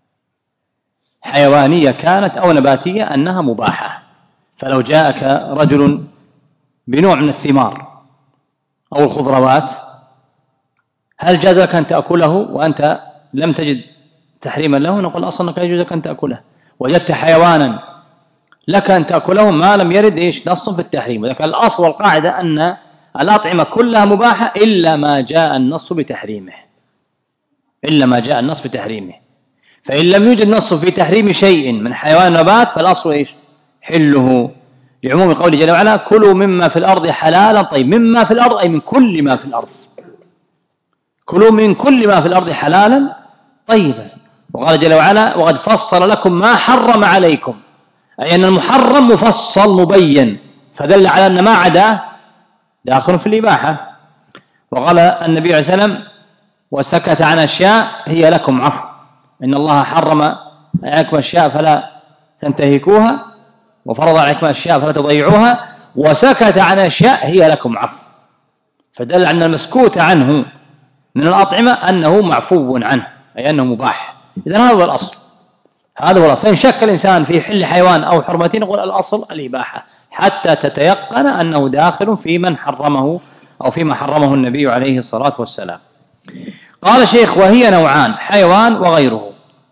S2: حيوانية كانت أو نباتية أنها مباحة. فلو جاءك رجل بنوع من الثمار أو الخضروات، هل جاز لك أن تأكله وأنت لم تجد تحريما له؟ نقول أصلا أنك يجوز لك أن تأكله. وجدت حيوانا لك أن تأكله ما لم يرد إيش نص في التحريم. ولكن الأصل والقاعدة أن الأطعمة كلها مباحة إلا ما جاء النص بتحريمه، إلا ما جاء النص بتحريمه. فإن لم يوجد نص في تحريم شيء من حيوان نبات فالأصل إيش؟ حله، لعموم قوله جل وعلا: كلوا مما في الأرض حلالا طيب. مما في الأرض أي من كل ما في الأرض، كلوا من كل ما في الأرض حلالا طيبا. وقال جل وعلا: وقد فصل لكم ما حرم عليكم، أي أن المحرم مفصل مبين، فدل على أن ما عداه داخل في الإباحة. وقال النبي عليه الصلاة والسلام: وسكت عن أشياء هي لكم عفو، إن الله حرم عليكم أشياء فلا تنتهكوها، وفرض عليكم أشياء فلا تضيعوها، وسكت عن أشياء هي لكم عفو. فدل على أن المسكوت عنه من الأطعمة أنه معفو عنه، أي أنه مباح. إذن هذا هو الأصل، هذا هو الأصل. فإن شك الإنسان في حل حيوان أو حرمته نقول الأصل الإباحة، حتى تتيقن أنه داخل في من حرمه أو فيما حرمه النبي عليه الصلاة والسلام. قال الشيخ: وهي نوعان، حيوان وغيره.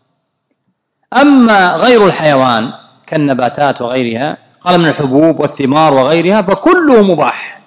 S2: أما غير الحيوان كالنباتات وغيرها، قال من الحبوب والثمار وغيرها، فكله مباح.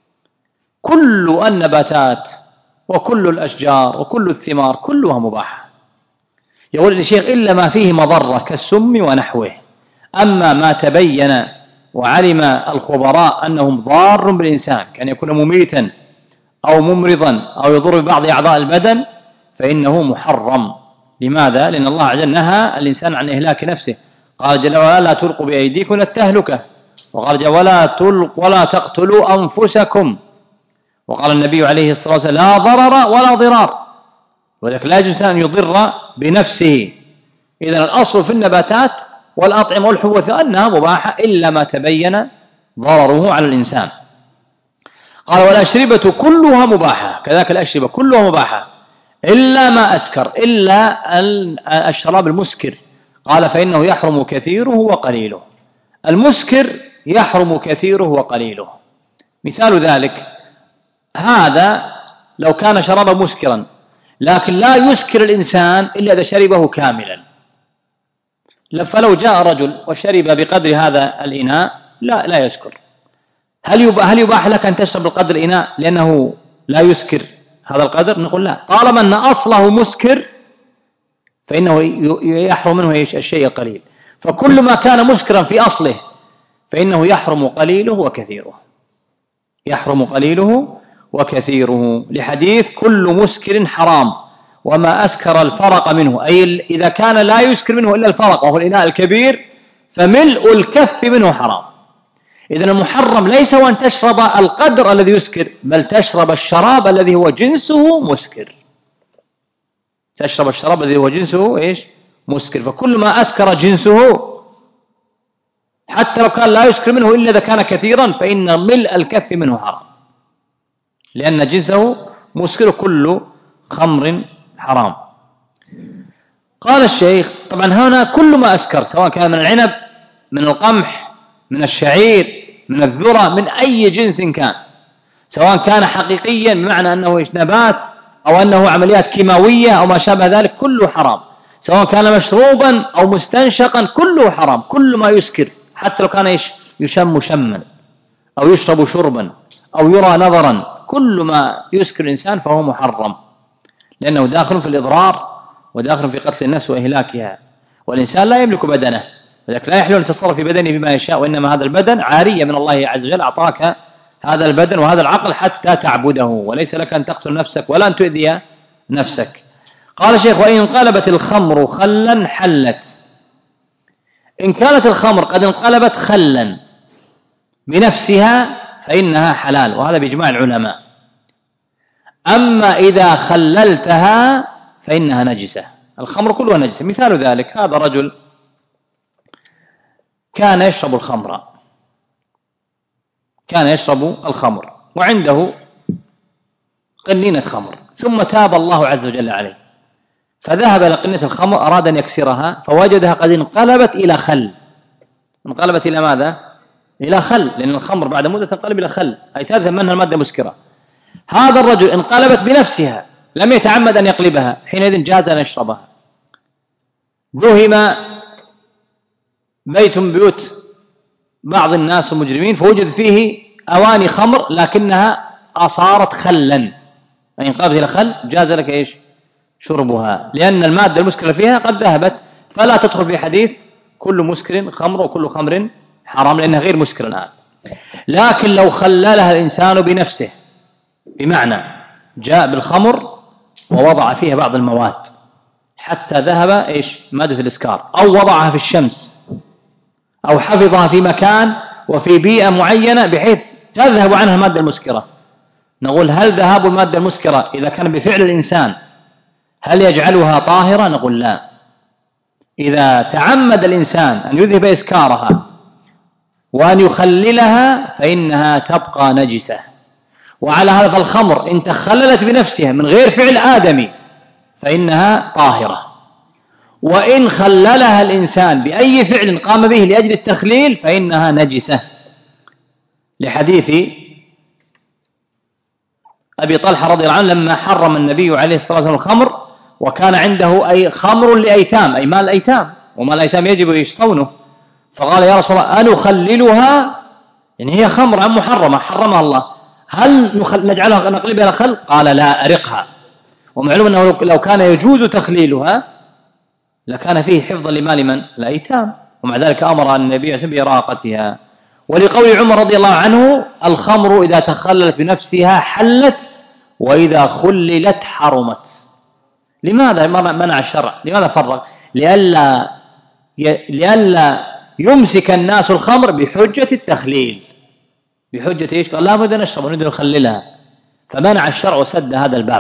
S2: كل النباتات وكل الأشجار وكل الثمار كلها مباحة. يقول الشيخ: إلا ما فيه مضرة كالسم ونحوه. أما ما تبين وعلم الخبراء أنه ضار بالإنسان، كان يكون مميتا أو ممرضا أو يضر ببعض أعضاء البدن، فإنه محرم. لماذا؟ لأن الله عز وجل نهى الإنسان عن إهلاك نفسه. قال جل وعلا: لا تلقوا بأيديكم إلى التهلكة. وقال جل: ولا تلق ولا تقتلوا أنفسكم. وقال النبي عليه الصلاة والسلام: لا ضرر ولا ضرار. ولذلك لا يجوز أن يضر بنفسه. إذن الأصل في النباتات والأطعمة والحبوب أنها مباحة إلا ما تبين ضرره على الإنسان. قال: والأشربة كلها مباحة، كذلك الأشربة كلها مباحة إلا ما أسكر، إلا الشراب المسكر. قال: فإنه يحرم كثيره وقليله. المسكر يحرم كثيره وقليله. مثال ذلك: هذا لو كان شرابا مسكرا، لكن لا يسكر الإنسان إلا إذا شربه كاملا. فلو جاء رجل وشرب بقدر هذا الإناء لا لا يسكر. هل يباح, هل يباح لك أن تشرب بقدر الإناء لأنه لا يسكر هذا القدر؟ نقول لا، طالما أن أصله مسكر فإنه يحرم منه الشيء القليل. فكل ما كان مسكرا في أصله فإنه يحرم قليله وكثيره، يحرم قليله وكثيره، لحديث: كل مسكر حرام وما أسكر الفرق منه. أي إذا كان لا يسكر منه إلا الفرق وهو الإناء الكبير فملء الكف منه حرام. إذن المحرم ليس وأن تشرب القدر الذي يسكر، بل تشرب الشراب الذي هو جنسه مسكر، تشرب الشراب الذي هو جنسه إيش؟ مسكر. فكل ما أسكر جنسه حتى لو كان لا يسكر منه إلا إذا كان كثيرا فإن ملء الكف منه حرام، لأن جنسه مسكر، كل خمر حرام. قال الشيخ: طبعا هنا كل ما أسكر، سواء كان من العنب، من القمح، من الشعير، من الذرة، من أي جنس كان، سواء كان حقيقيا بمعنى أنه نبات أو أنه عمليات كيماوية أو ما شابه ذلك، كله حرام. سواء كان مشروبا أو مستنشقا كله حرام. كل ما يسكر حتى لو كان يشم شما أو يشرب شربا أو يرى نظرا، كل ما يسكر الإنسان فهو محرم، لأنه داخل في الإضرار وداخل في قتل النفس وإهلاكها. والإنسان لا يملك بدنه، ولذلك لا يحل أن يتصرف في بدنه بما يشاء، وإنما هذا البدن عارية من الله عز وجل، أعطاك هذا البدن وهذا العقل حتى تعبده، وليس لك أن تقتل نفسك ولا أن تؤذي نفسك. قال الشيخ: وإن انقلبت الخمر خلا حلت. إن كانت الخمر قد انقلبت خلا بنفسها فإنها حلال، وهذا بإجماع العلماء. أما إذا خللتها فإنها نجسة. الخمر كلها نجسة. مثال ذلك: هذا رجل كان يشرب الخمر كان يشرب الخمر وعنده قنينة خمر، ثم تاب الله عز وجل عليه فذهب إلى قنينة الخمر، أراد أن يكسرها فوجدها قد انقلبت إلى خل. انقلبت إلى ماذا؟ إلى خل، لأن الخمر بعد مدة تنقلب إلى خل، أي تذهب منها المادة مسكرة. هذا الرجل انقلبت بنفسها، لم يتعمد أن يقلبها، حينئذ جاز أن يشربها. دهم بيت من بيوت بعض الناس المجرمين فوجد فيه أواني خمر لكنها أصارت خلا، أي انقلبت إلى خل، جاز لك إيش؟ شربها، لأن المادة المسكرة فيها قد ذهبت، فلا تدخل في حديث كل مسكر خمر وكل خمر حرام، لأنها غير مسكرة الآن. لكن لو خللها الإنسان بنفسه، بمعنى جاء بالخمر ووضع فيها بعض المواد حتى ذهب إيش؟ مادة الإسكار، أو وضعها في الشمس، أو حفظها في مكان وفي بيئة معينة بحيث تذهب عنها المادة المسكرة، نقول هل ذهاب المادة المسكرة إذا كان بفعل الإنسان هل يجعلها طاهرة؟ نقول لا. إذا تعمد الإنسان أن يذهب إسكارها وأن يخللها فإنها تبقى نجسة. وعلى هذا فالخمر إن تخللت بنفسها من غير فعل آدمي فإنها طاهرة، وإن خللها الإنسان بأي فعل قام به لأجل التخليل فإنها نجسة، لحديث أبي طلحة رضي الله عنه لما حرم النبي عليه الصلاة والسلام الخمر وكان عنده أي خمر لأيتام، أي مال الأيتام، ومال الأيتام يجب يصونه، فقال يا رسول الله أنخللها، يعني هي خمر محرمة حرمها الله، هل نجعلها نقلبها إلى خل؟ قال لا، أرقها. ومعلوم أنه لو كان يجوز تخليلها لكان فيه حفظا لمال من؟ الأيتام، ومع ذلك أمر النبي بإراقتها. ولقول عمر رضي الله عنه الخمر إذا تخللت بنفسها حلت وإذا خللت حرمت. لماذا منع الشرع؟ لماذا فرق؟ لئلا لئلا يمسك الناس الخمر بحجة التخليل، بحجة إيش؟ قال لا بد أن نشرب ونريد نخللها، فمنع الشرع وسد هذا الباب.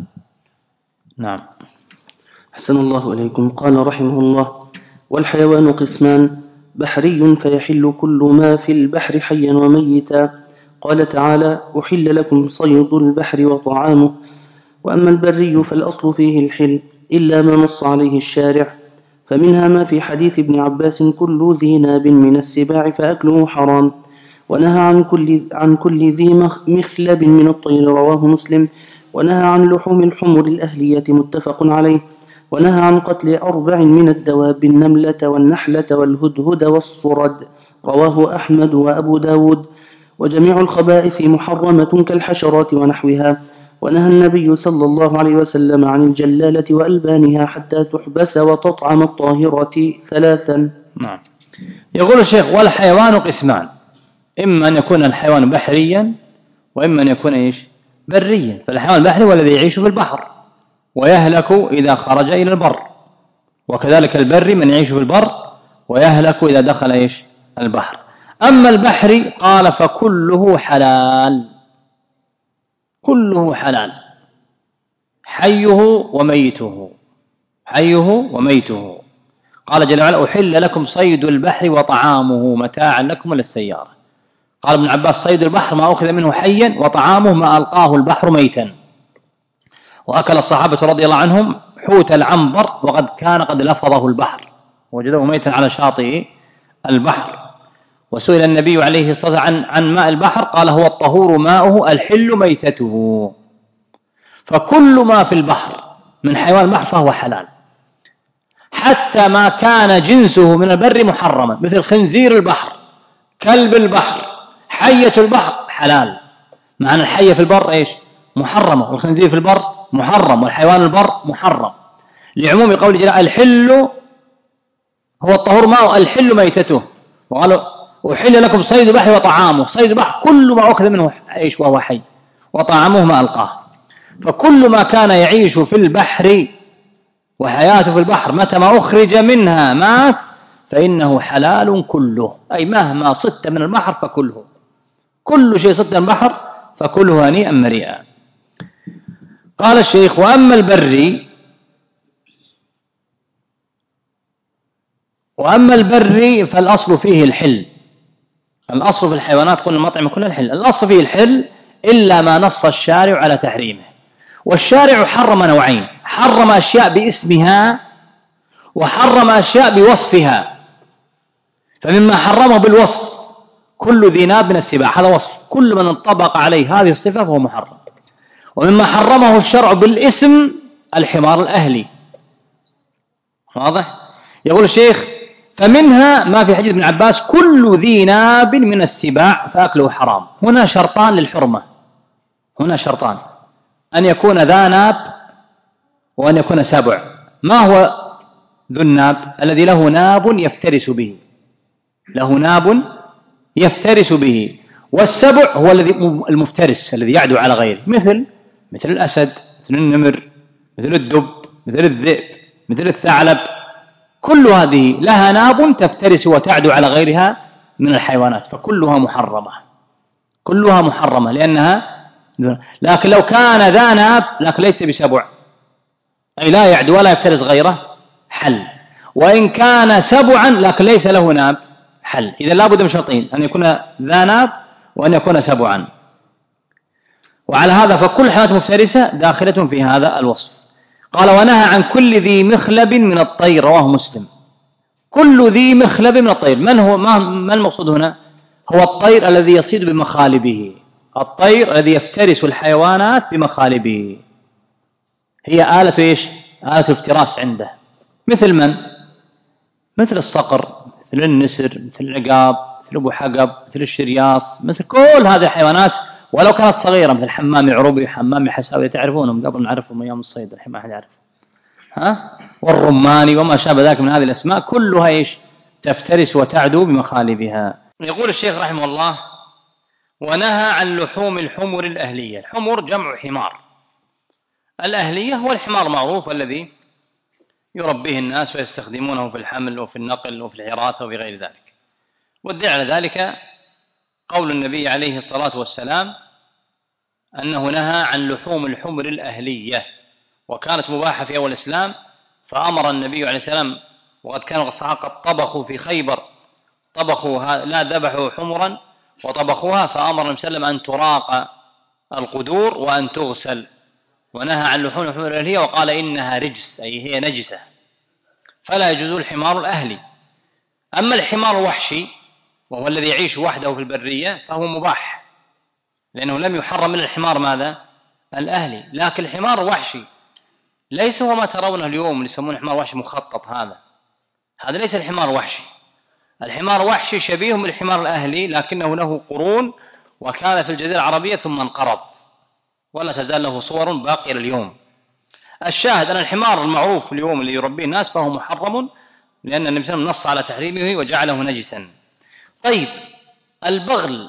S2: نعم.
S1: أحسن الله إليكم. قال رحمه الله: والحيوان قسمان: بحري فيحل كل ما في البحر حيا وميتا. قال تعالى: أحل لكم صيد البحر وطعامه. وأما البري فالأصل فيه الحل إلا ما نص عليه الشارع، فمنها ما في حديث ابن عباس: كل ذي ناب من السباع فأكله حرام. ونهى عن كل, عن كل ذي مخلب من الطير، رواه مسلم. ونهى عن لحوم الحمر الأهلية، متفق عليه. ونهى عن قتل أربع من الدواب: النملة والنحلة والهدهد والصرد، رواه أحمد وأبو داود. وجميع الخبائث محرمة كالحشرات ونحوها. ونهى النبي صلى الله عليه وسلم عن الجلالة وألبانها حتى تحبس وتطعم الطاهرة ثلاثا.
S2: نعم. يقول الشيخ: والحيوان قسمان: إما أن يكون الحيوان بحريا وإما أن يكون إيش؟ بريا. فالحيوان البحري هو الذي يعيش في البحر ويهلك إذا خرج إلى البر، وكذلك البري من يعيش في البر ويهلك إذا دخل إيش؟ البحر. أما البحري قال فكله حلال، كله حلال، حيه وميته، حيه وميته. قال جل وعلا: أحل لكم صيد البحر وطعامه متاعا لكم وللسيارة. قال ابن عباس: صيد البحر ما أخذ منه حيا، وطعامه ما ألقاه البحر ميتا. وأكل الصحابة رضي الله عنهم حوت العنبر وقد كان قد لفظه البحر، وجده ميتا على شاطئ البحر. وسئل النبي عليه الصلاة والسلام عن, عن ماء البحر قال: هو الطهور ماؤه الحل ميتته. فكل ما في البحر من حيوان البحر فهو حلال، حتى ما كان جنسه من البر محرما، مثل خنزير البحر، كلب البحر، حية البحر حلال. معنى الحية في البر إيش؟ محرمة، والخنزير في البر محرم، والحيوان البر محرم، لعموم قول جل الحل هو الطهور ماء الحل ميتته. وقالوا: أحل لكم صيد البحر وطعامه. صيد البحر كل ما أخذ منه إيش وهو حي، وطعامه ما ألقاه. فكل ما كان يعيش في البحر وحياته في البحر متى ما أخرج منها مات فإنه حلال كله، أي مهما صدت من البحر فكله، كل شيء صدت من البحر فكله هنيئا مريئا. قال الشيخ: وأما البري وأما البري فالأصل فيه الحل الأصل في الحيوانات قلنا المطعم كل الحل، الأصل فيه الحل إلا ما نص الشارع على تحريمه. والشارع حرم نوعين، حرم أشياء باسمها وحرم أشياء بوصفها. فمما حرمه بالوصف كل ذي ناب من السباع، هذا وصف، كل من انطبق عليه هذه الصفة فهو محرم. ومما حرمه الشرع بالاسم الحمار الأهلي. واضح؟ يقول الشيخ فمنها ما في حديث ابن عباس كل ذي ناب من السباع فأكله حرام. هنا شرطان للحرمة، هنا شرطان، أن يكون ذا ناب وأن يكون سبع. ما هو ذو الناب؟ الذي له ناب يفترس به، له ناب يفترس به. والسبع هو الذي المفترس الذي يعدو على غيره، مثل مثل الأسد، مثل النمر، مثل الدب، مثل الذئب، مثل الثعلب. كل هذه لها ناب تفترس وتعدو على غيرها من الحيوانات، فكلها محرمة، كلها محرمة لأنها. لكن لو كان ذا ناب لكن ليس بسبع، أي لا يعدو ولا يفترس غيره، حل. وإن كان سبعا لكن ليس له ناب، حل. إذا لابد من شرطين، أن يكون ذا ناب وأن يكون سبعا. وعلى هذا فكل حيوانات مفترسة داخلة في هذا الوصف. قال ونهى عن كل ذي مخلب من الطير، رواه مسلم. كل ذي مخلب من الطير، من هو ما المقصود هنا؟ هو الطير الذي يصيد بمخالبه، الطير الذي يفترس الحيوانات بمخالبه، هي آلة إيش؟ آلة افتراس عنده. مثل من؟ مثل الصقر، مثل النسر، مثل العقاب، مثل أبو حقب، مثل الشرياص، مثل كل هذه الحيوانات ولو كانت صغيرة، مثل حمام عربي، حمام حساوي، تعرفونهم قبل نعرفهم أيام الصيد، الحين ما أحد يعرف. ها؟ والرماني وما شابه ذلك من هذه الأسماء كلها إيش؟ تفترس وتعدو بمخالبها. يقول الشيخ رحمه الله ونهى عن لحوم الحمر الأهلية. الحمر جمع حمار، الأهلية هو الحمار معروف الذي يربيه الناس ويستخدمونه في الحمل وفي النقل وفي الحراثة وفي غير ذلك. والدليل على ذلك قول النبي عليه الصلاة والسلام أنه نهى عن لحوم الحمر الأهلية، وكانت مباحة في أول الإسلام، فأمر النبي عليه السلام، وقد كان الصحابة قد طبخوا في خيبر، طبخوا لا ذبحوا حمرا وطبخوها، فأمر النبي صلى الله عليه وسلم أن تراق القدور وأن تغسل، ونهى عن لحوم الحمر الأهلية وقال إنها رجس، أي هي نجسة، فلا يجوز الحمار الأهلي. أما الحمار الوحشي وهو الذي يعيش وحده في البرية فهو مباح، لأنه لم يحرم من الحمار ماذا؟ الأهلي. لكن الحمار الوحشي ليس هو ما ترونه اليوم اللي يسمونه حمار وحشي مخطط، هذا هذا ليس الحمار الوحشي. الحمار الوحشي شبيه بالحمار الأهلي لكنه له قرون، وكان في الجزيرة العربية ثم انقرض، ولا تزال له صور باقية لليوم. الشاهد أن الحمار المعروف اليوم اللي يربيه الناس فهو محرم، لأن النبي صلى الله عليه وسلم نص على تحريمه وجعله نجسا. طيب البغل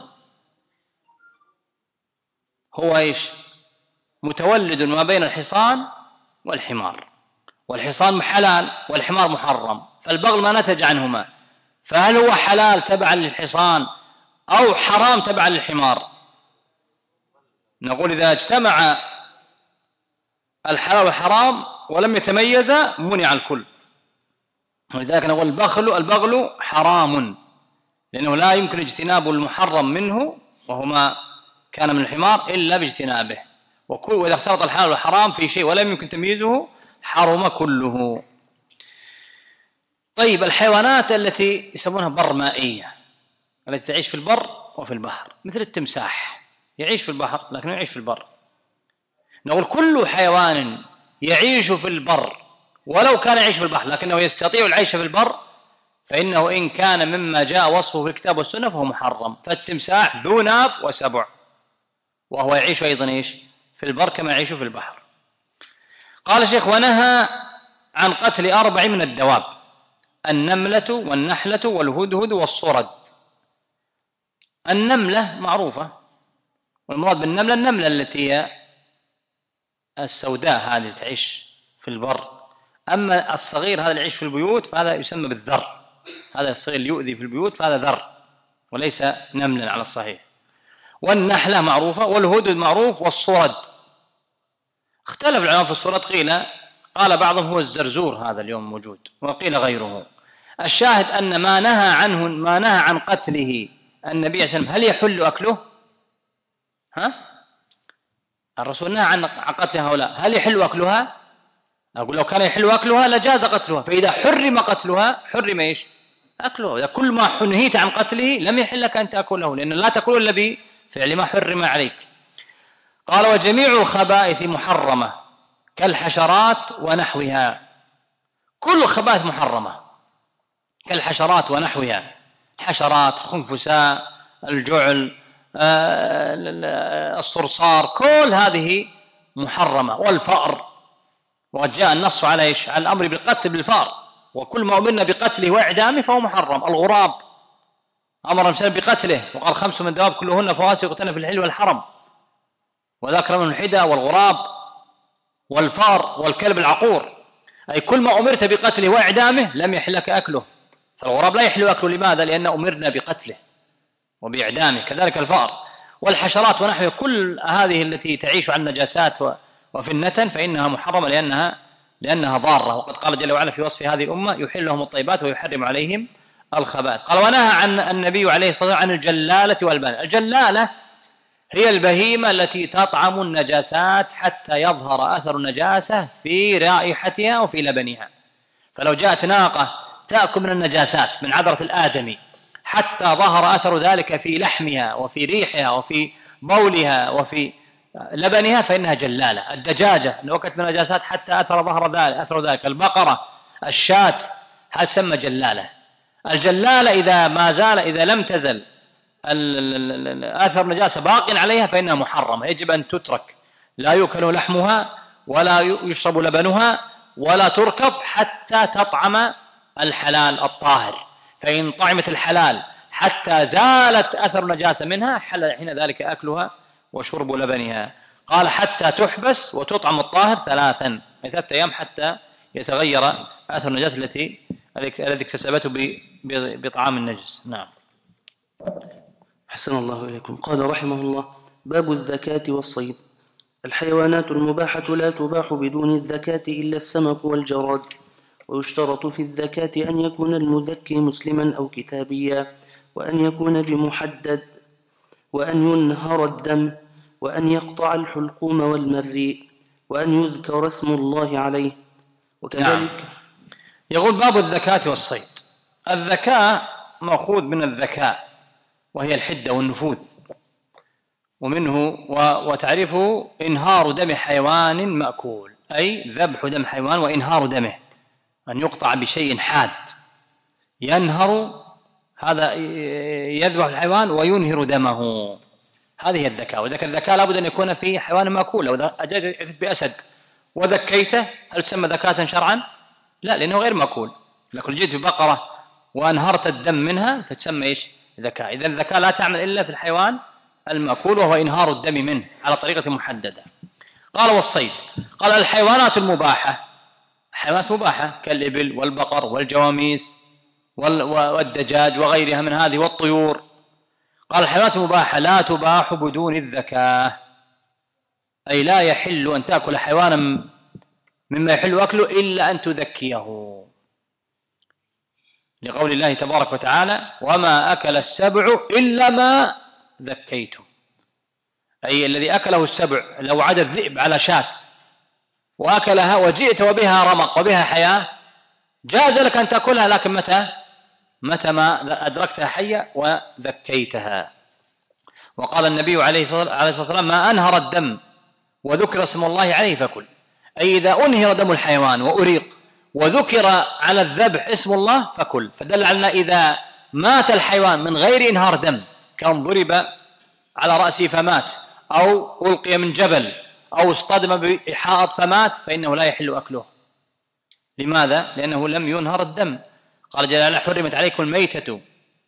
S2: هو إيش؟ متولد ما بين الحصان والحمار، والحصان حلال والحمار محرم، فالبغل ما نتج عنهما، فهل هو حلال تبعا للحصان أو حرام تبعا للحمار؟ نقول إذا اجتمع الحلال والحرام ولم يتميز منع الكل، ولذلك نقول البغل البغل حرام، لأنه لا يمكن اجتناب المحرم منه وهو ما كان من الحمار إلا باجتنابه، وإذا اختلط الحلال والحرام في شيء ولم يمكن تمييزه حرم كله. طيب الحيوانات التي يسمونها برمائية، التي تعيش في البر وفي البحر، مثل التمساح يعيش في البحر لكنه يعيش في البر. نقول كل حيوان يعيش في البر ولو كان يعيش في البحر لكنه يستطيع العيش في البر، فإنه إن كان مما جاء وصفه في الكتاب والسنة فهو محرم. فالتمساح ذو ناب وسبع، وهو يعيش أيضا إيش؟ في البر كما يعيش في البحر. قال الشيخ ونهى عن قتل أربع من الدواب: النملة والنحلة والهدهد والصرد. النملة معروفة، والمراد بالنملة النملة التي هي السوداء هذه تعيش في البر. أما الصغير هذا اللي يعيش في البيوت فهذا يسمى بالذر، هذا الصغير اللي يؤذي في البيوت فهذا ذر وليس نملا على الصحيح. والنحلة معروفة، والهدهد معروف، والصرد اختلف العلماء في الصرد، قيل قال بعضهم هو الزرزور هذا اليوم موجود، وقيل غيره. الشاهد أن ما نهى عنه ما نهى عن قتله النبي صلى الله عليه وسلم هل يحل أكله؟ ها؟ الرسول نهى عن قتل هؤلاء، هل يحل أكلها؟ أقول لو كان يحل أكلها لجاز قتلها، فإذا حرم قتلها حرم إيش؟ أكله. إذا كل ما نهيت عن قتله لم يحل لك أن تأكله، لأن لا تأكله إلا بفعل ما حرم عليك. قال وجميع الخبائث محرمة كالحشرات ونحوها. كل الخبائث محرمة كالحشرات ونحوها، الحشرات، الخنفساء، الجعل، الصرصار، كل هذه محرمة، والفأر، وقد جاء النص على إيش؟ على الأمر بالقتل بالفأر، وكل ما أمرنا بقتله وإعدامه فهو محرم. الغراب أمر الإنسان بقتله وقال خمس من الدواب كلهن فواسق يقتلن في الحل والحرم، وذكر من الحدى والغراب والفار والكلب العقور، أي كل ما أمرت بقتله وإعدامه لم يحل لك أكله. فالغراب لا يحل أكله، لماذا؟ لأن أمرنا بقتله وبإعدامه. كذلك الفار والحشرات ونحوها، كل هذه التي تعيش على النجاسات وفي النتن فإنها محرمة لأنها لأنها ضارة. وقد قال جل وعلا في وصف هذه الأمة يحل لهم الطيبات ويحرم عليهم الخبائث. قال ونهى عن النبي عليه الصلاة والسلام عن الجلالة والبنة. الجلالة هي البهيمة التي تطعم النجاسات حتى يظهر أثر النجاسة في رائحتها وفي لبنها. فلو جاءت ناقة تأكل من النجاسات من عذرة الآدمي حتى ظهر أثر ذلك في لحمها وفي ريحها وفي بولها وفي لبنها فإنها جلالة. الدجاجة لو أكلت من النجاسات حتى أثر ظهر ذلك أثر ذلك، البقرة، الشاة، هذه تسمى جلالة. الجلالة إذا ما زال إذا لم تزل أثر نجاسة باق عليها فإنها محرمة، يجب أن تترك، لا يؤكل لحمها ولا يشرب لبنها ولا تركب حتى تطعم الحلال الطاهر. فإن طعمت الحلال حتى زالت أثر نجاسة منها حل حين ذلك أكلها وشرب لبنها. قال حتى تحبس وتطعم الطاهر ثلاثا، ثلاثة أيام حتى يتغير أثر النجاسة التي الذي اكتسبته بطعام النجس. نعم.
S1: أحسن الله إليكم. قال رحمه الله: باب الذكاة والصيد. الحيوانات المباحة لا تباح بدون الذكاة إلا السمك والجراد، ويشترط في الذكاة أن يكون المذكي مسلما أو كتابيا، وأن يكون بمحدد، وأن ينهر الدم، وأن يقطع الحلقوم والمريء، وأن يذكر اسم الله عليه. وكذلك نعم.
S2: يقول باب الذكاة والصيد. الذكاء مأخوذ من الذكاء وهي الحدة والنفوذ، ومنه وتعرفه إنهار دم حيوان مأكول، أي ذبح دم حيوان وإنهار دمه، أن يقطع بشيء حاد ينهر، هذا يذبح الحيوان وينهر دمه، هذه الذكاء. وذلك الذكاء لابد أن يكون في حيوان مأكول. لو أجد بأسد وذكيته هل تسمى ذكاة شرعا؟ لا، لأنه غير مأكول. لكن جئت ببقرة وأنهرت الدم منها فتسمى إيش؟ ذكاء. إذا الذكاء لا تعمل إلا في الحيوان المأكول وهو إنهار الدم منه على طريقة محددة. قال والصيد. قال الحيوانات المباحة، حيوانات مباحة كالإبل والبقر والجواميس والدجاج وغيرها من هذه والطيور. قال الحيوانات المباحة لا تباح بدون الذكاة، أي لا يحل أن تأكل حيوانا مما يحل أكله إلا أن تذكيه، لقول الله تبارك وتعالى: وما أكل السبع إلا ما ذكيتم، أي الذي أكله السبع. لو عاد الذئب على شاة وأكلها وجئت وبها رمق وبها حياة جاز لك أن تأكلها، لكن متى متى ما أدركتها حية وذكيتها. وقال النبي عليه الصلاة والسلام: ما أنهر الدم وذكر اسم الله عليه فكل، أي إذا أنهر دم الحيوان وأريق وذكر على الذبح اسم الله فكل. فدل على إذا مات الحيوان من غير إنهار دم، كان ضرب على رأسه فمات، أو ألقي من جبل، أو اصطدم بحائط فمات، فإنه لا يحل أكله. لماذا؟ لأنه لم ينهر الدم. قال جل وعلا: حرمت عليكم الميتة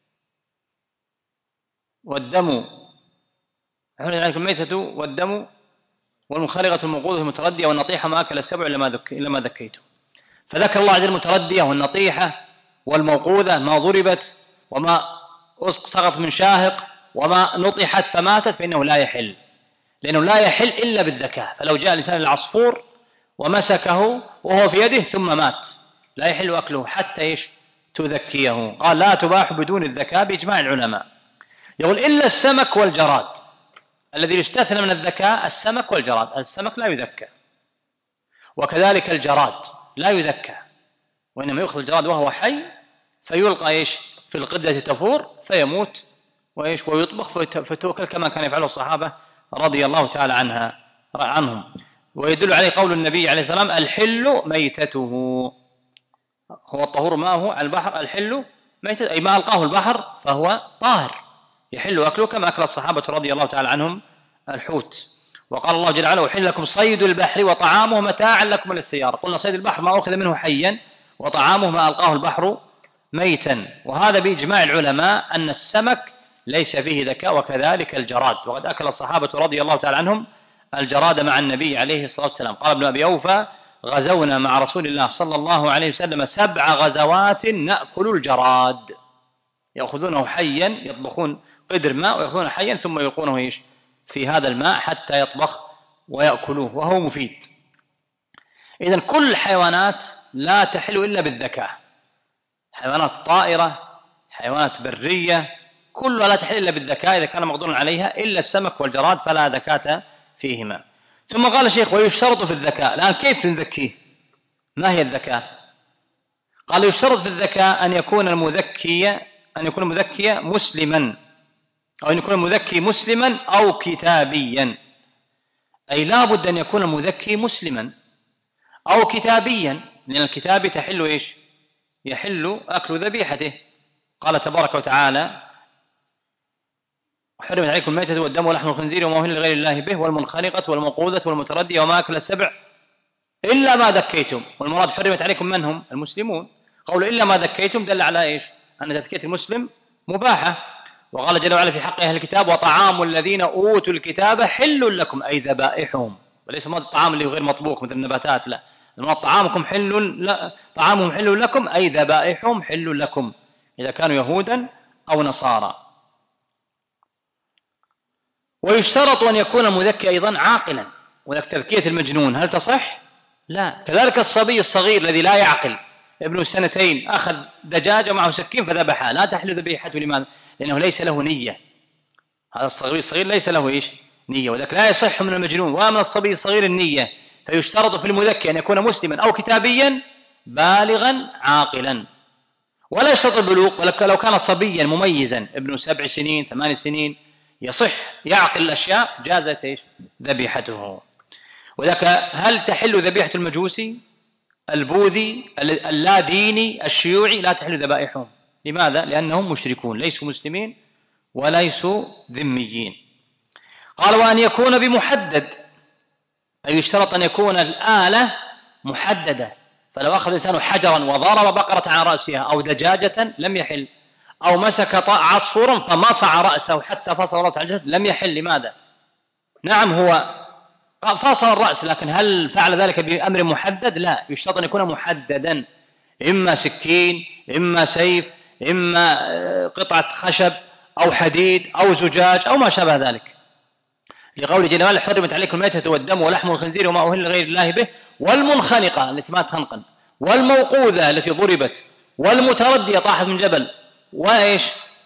S2: والدم حرمت عليكم الميتة والدم والمنخرقة الموقوذة المتردية والنطيحة ما أكل السبع إلا ما ذكيته. فذكر الله عز وجل المتردية والنطيحة والموقوذة، ما ضربت وما سقط من شاهق وما نطحت فماتت، فإنه لا يحل، لأنه لا يحل إلا بالذكاء. فلو جاء الإنسان العصفور ومسكه وهو في يده ثم مات لا يحل أكله حتى إيش؟ تذكيه. قال لا تباح بدون الذكاء بإجماع العلماء. يقول إلا السمك والجراد. الذي يستثنى من الذكاء السمك والجراد. السمك لا يذكى، وكذلك الجراد لا يذكى، وإنما يأخذ الجراد وهو حي فيلقى إيش في القدة تفور فيموت وإيش ويطبخ فتؤكل، كما كان يفعله الصحابة رضي الله تعالى عنها عنهم. ويدل عليه قول النبي عليه السلام: الحل ميتته، هو الطهور ماءه على البحر، الحل ميتته أي ما ألقاه البحر فهو طاهر يحل أكله، كما أكل الصحابة رضي الله تعالى عنهم الحوت. وقال الله جل وعلا: أحل لكم صيد البحر وطعامه متاعا لكم وللسيارة. قلنا صيد البحر ما أخذ منه حيا، وطعامه ما ألقاه البحر ميتا. وهذا بإجماع العلماء أن السمك ليس فيه ذكاء، وكذلك الجراد. وقد أكل الصحابة رضي الله تعالى عنهم الجراد مع النبي عليه الصلاة والسلام. قال ابن أبي أوفى: غزونا مع رسول الله صلى الله عليه وسلم سبع غزوات نأكل الجراد. يأخذونه حيا، يطبخون قدر ماء ويأخذونه حيا ثم يلقونه إيش في هذا الماء حتى يطبخ ويأكلوه، وهو مفيد. إذن كل الحيوانات لا تحل إلا بالذكاء، حيوانات طائرة، حيوانات برية، كلها لا تحل إلا بالذكاء إذا كان مقدورا عليها، إلا السمك والجراد فلا ذكاة فيهما. ثم قال الشيخ: ويشترط في الذكاء. الآن كيف نذكيه؟ ما هي الذكاء؟ قال: يشترط في الذكاء أن يكون المذكي أن يكون المذكي مسلما، أو أن يكون المذكي مسلما أو كتابيا. أي لا بد أن يكون المذكي مسلما أو كتابيا، لأن الكتاب تحل إيش؟ يحل أكل ذبيحته. قال تبارك وتعالى: حرمت عليكم الميتة والدم ولحم الخنزير وما أهل لغير الله به والمنخنقة والموقوذة والمتردية وما أكل السبع إلا ما ذكيتم. والمراد حرمت عليكم من هم؟ المسلمون. قول إلا ما ذكيتم دل على إيش؟ أن تذكية المسلم مباحة. وقال جل وعلا في حق أهل الكتاب: وطعام الذين أوتوا الكتاب حل لكم، أي ذبائحهم، وليس مراد الطعام اللي غير مطبوخ مثل النباتات، لا، المراد طعامكم حل لا طعامهم حل لكم أي ذبائحهم حل لكم إذا كانوا يهودا أو نصارى. ويشترط أن يكون المذكي أيضا عاقلا. وذلك تذكية المجنون هل تصح؟ لا. كذلك الصبي الصغير الذي لا يعقل، ابن سنتين، أخذ دجاجة ومعه سكين فذبحها، لا تحل ذبيحته. لماذا؟ لأنه ليس له نية. هذا الصغير الصغير ليس له إيش؟ نية. وذلك لا يصح من المجنون ولا من الصبي الصغير النية. فيشترط في المذكي أن يكون مسلما أو كتابيا بالغا عاقلا. ولا يشترط البلوغ، ولو كان صبيا مميزا ابن سبع سنين ثمان سنين يصح يعقل الأشياء جازت إيش؟ ذبيحته. وذلك هل تحل ذبيحة المجوسي البوذي اللاديني الشيوعي؟ لا تحل ذبائحهم. لماذا؟ لأنهم مشركون، ليسوا مسلمين وليسوا ذميين. قال: وأن يكون بمحدد، أي يشترط أن يكون الآلة محددة. فلو أخذ الإنسان حجرا وضرب بقرة على رأسها أو دجاجة لم يحل، أو مسك عصفورا فمصع رأسه حتى فصل رأسه عن الجسد لم يحل. لماذا؟ نعم هو فصل الرأس، لكن هل فعل ذلك بأمر محدد؟ لا، يشترط أن يكون محددا، إما سكين، إما سيف، إما قطعة خشب أو حديد أو زجاج أو ما شابه ذلك. لقول جل وعلا: حرمت عليكم الميتة والدم ولحم الخنزير وما أهل لغير الله به والمنخنقة التي ماتت خنقا والموقوذة التي ضربت والمتردية طاحت من جبل وإيش؟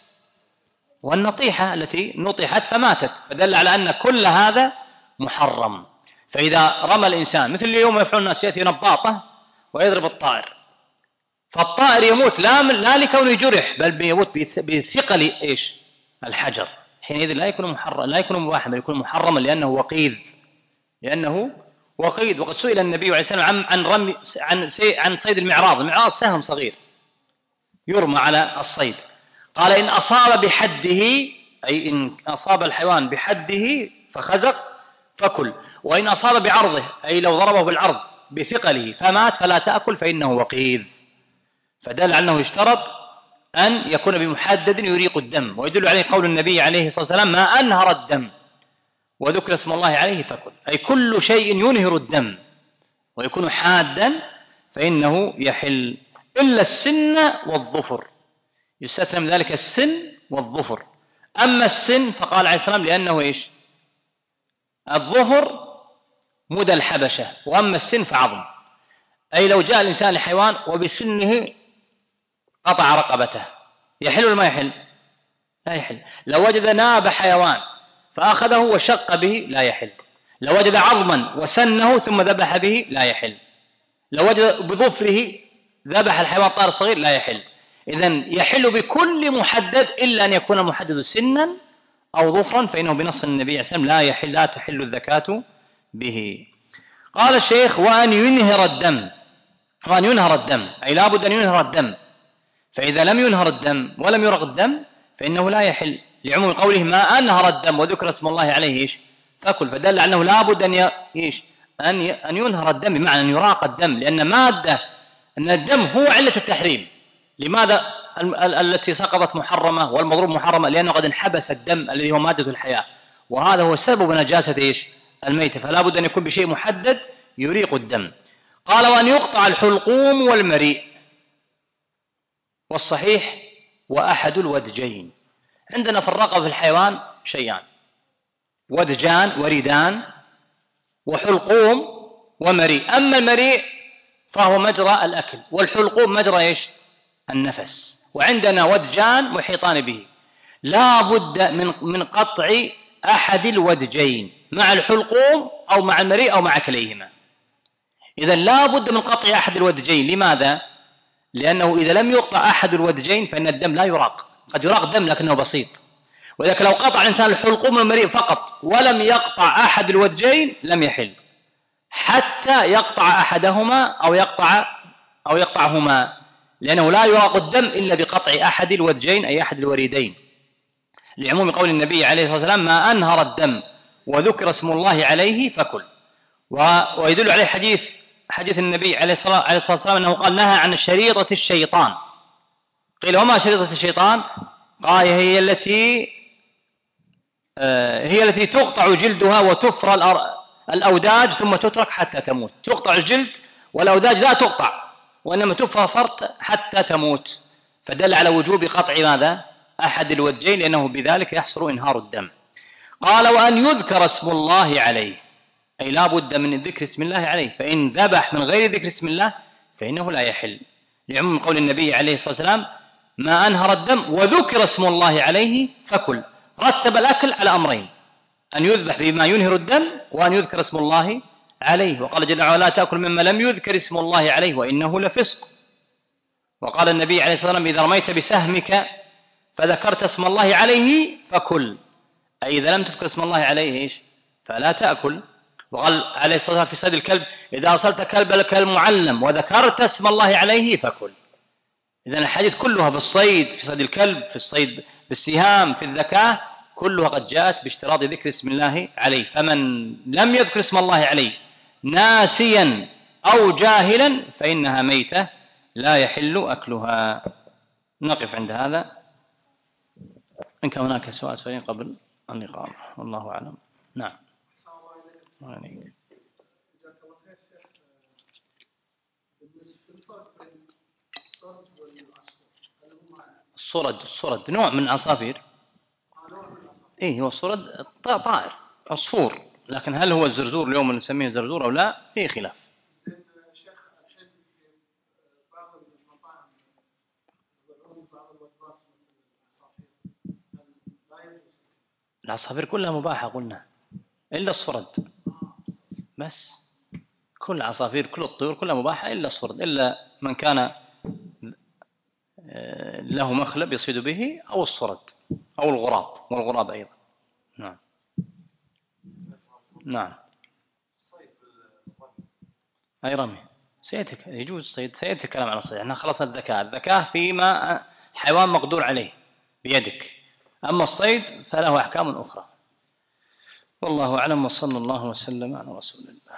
S2: والنطيحة التي نطحت فماتت. فدل على أن كل هذا محرم. فإذا رمى الإنسان مثل اليوم يفعل الناس، يأتي نباطة ويضرب الطائر، فالطائر يموت لا, لا لكونه جرح، بل بيموت بثقل إيش؟ الحجر. حينئذ لا يكون محرم، لا يكون مباحا، بل يكون محرما لأنه وقيذ، لأنه وقيذ. وقد سئل النبي عليه الصلاة والسلام عن رمي عن عن صيد المعراض. المعراض سهم صغير يرمى على الصيد. قال: إن أصاب بحده، أي إن أصاب الحيوان بحده فخزق فكل، وإن أصاب بعرضه، أي لو ضربه بالعرض بثقله فمات فلا تأكل فإنه وقيذ. فدل أنه يشترط أن يكون بمحدد يريق الدم. ويدل عليه قول النبي عليه الصلاة والسلام: ما أنهر الدم وذكر اسم الله عليه فكل، أي كل شيء ينهر الدم ويكون حادا فإنه يحل، إلا السن والظفر، يستثنى من ذلك السن والظفر. أما السن فقال عليه السلام لأنه إيش؟ الظفر مدى الحبشة، وأما السن فعظم. أي لو جاء الإنسان لحيوان وبسنه قطع رقبته يحل ولا ما يحل؟ لا يحل. لو وجد ناب حيوان فأخذه وشق به لا يحل. لو وجد عظما وسنه ثم ذبح به لا يحل. لو وجد بظفره ذبح الحيوان الطائر الصغير لا يحل. إذن يحل بكل محدد إلا أن يكون المحدد سنا أو ظفرا، فإنه بنص النبي عليه الصلاة والسلام لا يحل لا تحل الزكاة به. قال الشيخ: وأن ينهر الدم، وأن ينهر الدم أي لابد أن ينهر الدم، فإذا لم ينهر الدم ولم يرق الدم فإنه لا يحل، لعموم قوله ما أنهر الدم وذكر اسم الله عليه إيش فكل، فدل على أنه لابد أن إيش أن أن ينهر الدم، بمعنى أن يراق الدم، لأن مادة أن الدم هو علة التحريم. لماذا التي سقطت محرمة والمضروب محرمة؟ لأنه قد انحبس الدم الذي هو مادة الحياة، وهذا هو سبب نجاسة إيش الميتة، فلا بد أن يكون بشيء محدد يريق الدم. قال: وأن يقطع الحلقوم والمريء، والصحيح وأحد الودجين. عندنا في الرقبة في الحيوان شيئان: ودجان وريدان، وحلقوم ومريء. أما المريء فهو مجرى الأكل، والحلقوم مجرى إيش النفس. وعندنا ودجان محيطان به، لا بد من من قطع أحد الودجين مع الحلقوم أو مع المريء أو مع كليهما. إذن لا بد من قطع أحد الودجين. لماذا؟ لأنه إذا لم يقطع أحد الودجين فإن الدم لا يراق، قد يراق دم لكنه بسيط. وإذا لو قطع الإنسان الحلقوم والمريء فقط ولم يقطع أحد الودجين لم يحل حتى يقطع أحدهما أو يقطع أو يقطعهما، لأنه لا يراق الدم إلا بقطع أحد الودجين أي أحد الوريدين، لعموم قول النبي عليه الصلاة والسلام ما أنهر الدم وذكر اسم الله عليه فكل. ويدل عليه حديث حديث النبي عليه الصلاة والسلام أنه قال: نهى عن شريطة الشيطان. قيل: وما شريطة الشيطان؟ قال: هي التي هي التي تقطع جلدها وتفرى الأوداج ثم تترك حتى تموت. تقطع الجلد والأوداج لا تقطع، وإنما تفرى فرط حتى تموت، فدل على وجوب قطع ماذا؟ أحد الودجين، لأنه بذلك يحصل إنهار الدم. قال: وأن يذكر اسم الله عليه، أي لا بد من ذكر اسم الله عليه، فإن ذبح من غير ذكر اسم الله فإنه لا يحل، لعموم قول النبي عليه الصلاة والسلام ما أنهر الدم وذكر اسم الله عليه فكل. رتب الأكل على أمرين: أن يذبح بما ينهر الدم، وأن يذكر اسم الله عليه. وقال جل وعلا: لا تأكل مما لم يذكر اسم الله عليه وإنه لفسق. وقال النبي عليه الصلاة والسلام: إذا رميت بسهمك فذكرت اسم الله عليه فكل، أي إذا لم تذكر اسم الله عليه إيش فلا تأكل. وقال عليه الصلاة والسلام في صيد الكلب: إذا أرسلت كلبك المعلم وذكرت اسم الله عليه فكل. إذن الحديث كلها في الصيد، في صيد الكلب، في الصيد بالسهام، في الذكاة، كلها قد جاءت باشتراط ذكر اسم الله عليه. فمن لم يذكر اسم الله عليه ناسيا أو جاهلا فإنها ميتة لا يحل أكلها. نقف عند هذا، إن كان هناك سؤال سؤالين قبل الإقامة، والله أعلم. نعم. الصرد الصرد نوع من العصافير. إيه هو الصرد طائر عصفور، لكن هل هو الزرزور اليوم نسميه زرزور أو لا فيه خلاف. العصافير كلها مباحة قلنا إلا الصرد بس. كل العصافير كل الطيور كلها مباحة إلا الصرد، إلا من كان له مخلب يصيد به، أو الصرد أو الغراب، والغراب أيضا. نعم نعم. أي رمي سيأتي يجوز صيد، سيأتي الكلام عن الصيد. احنا خلصنا الذكاء، الذكاء فيما حيوان مقدور عليه بيدك، أما الصيد فله أحكام أخرى. والله أعلم، وصلى الله وسلم على رسول الله.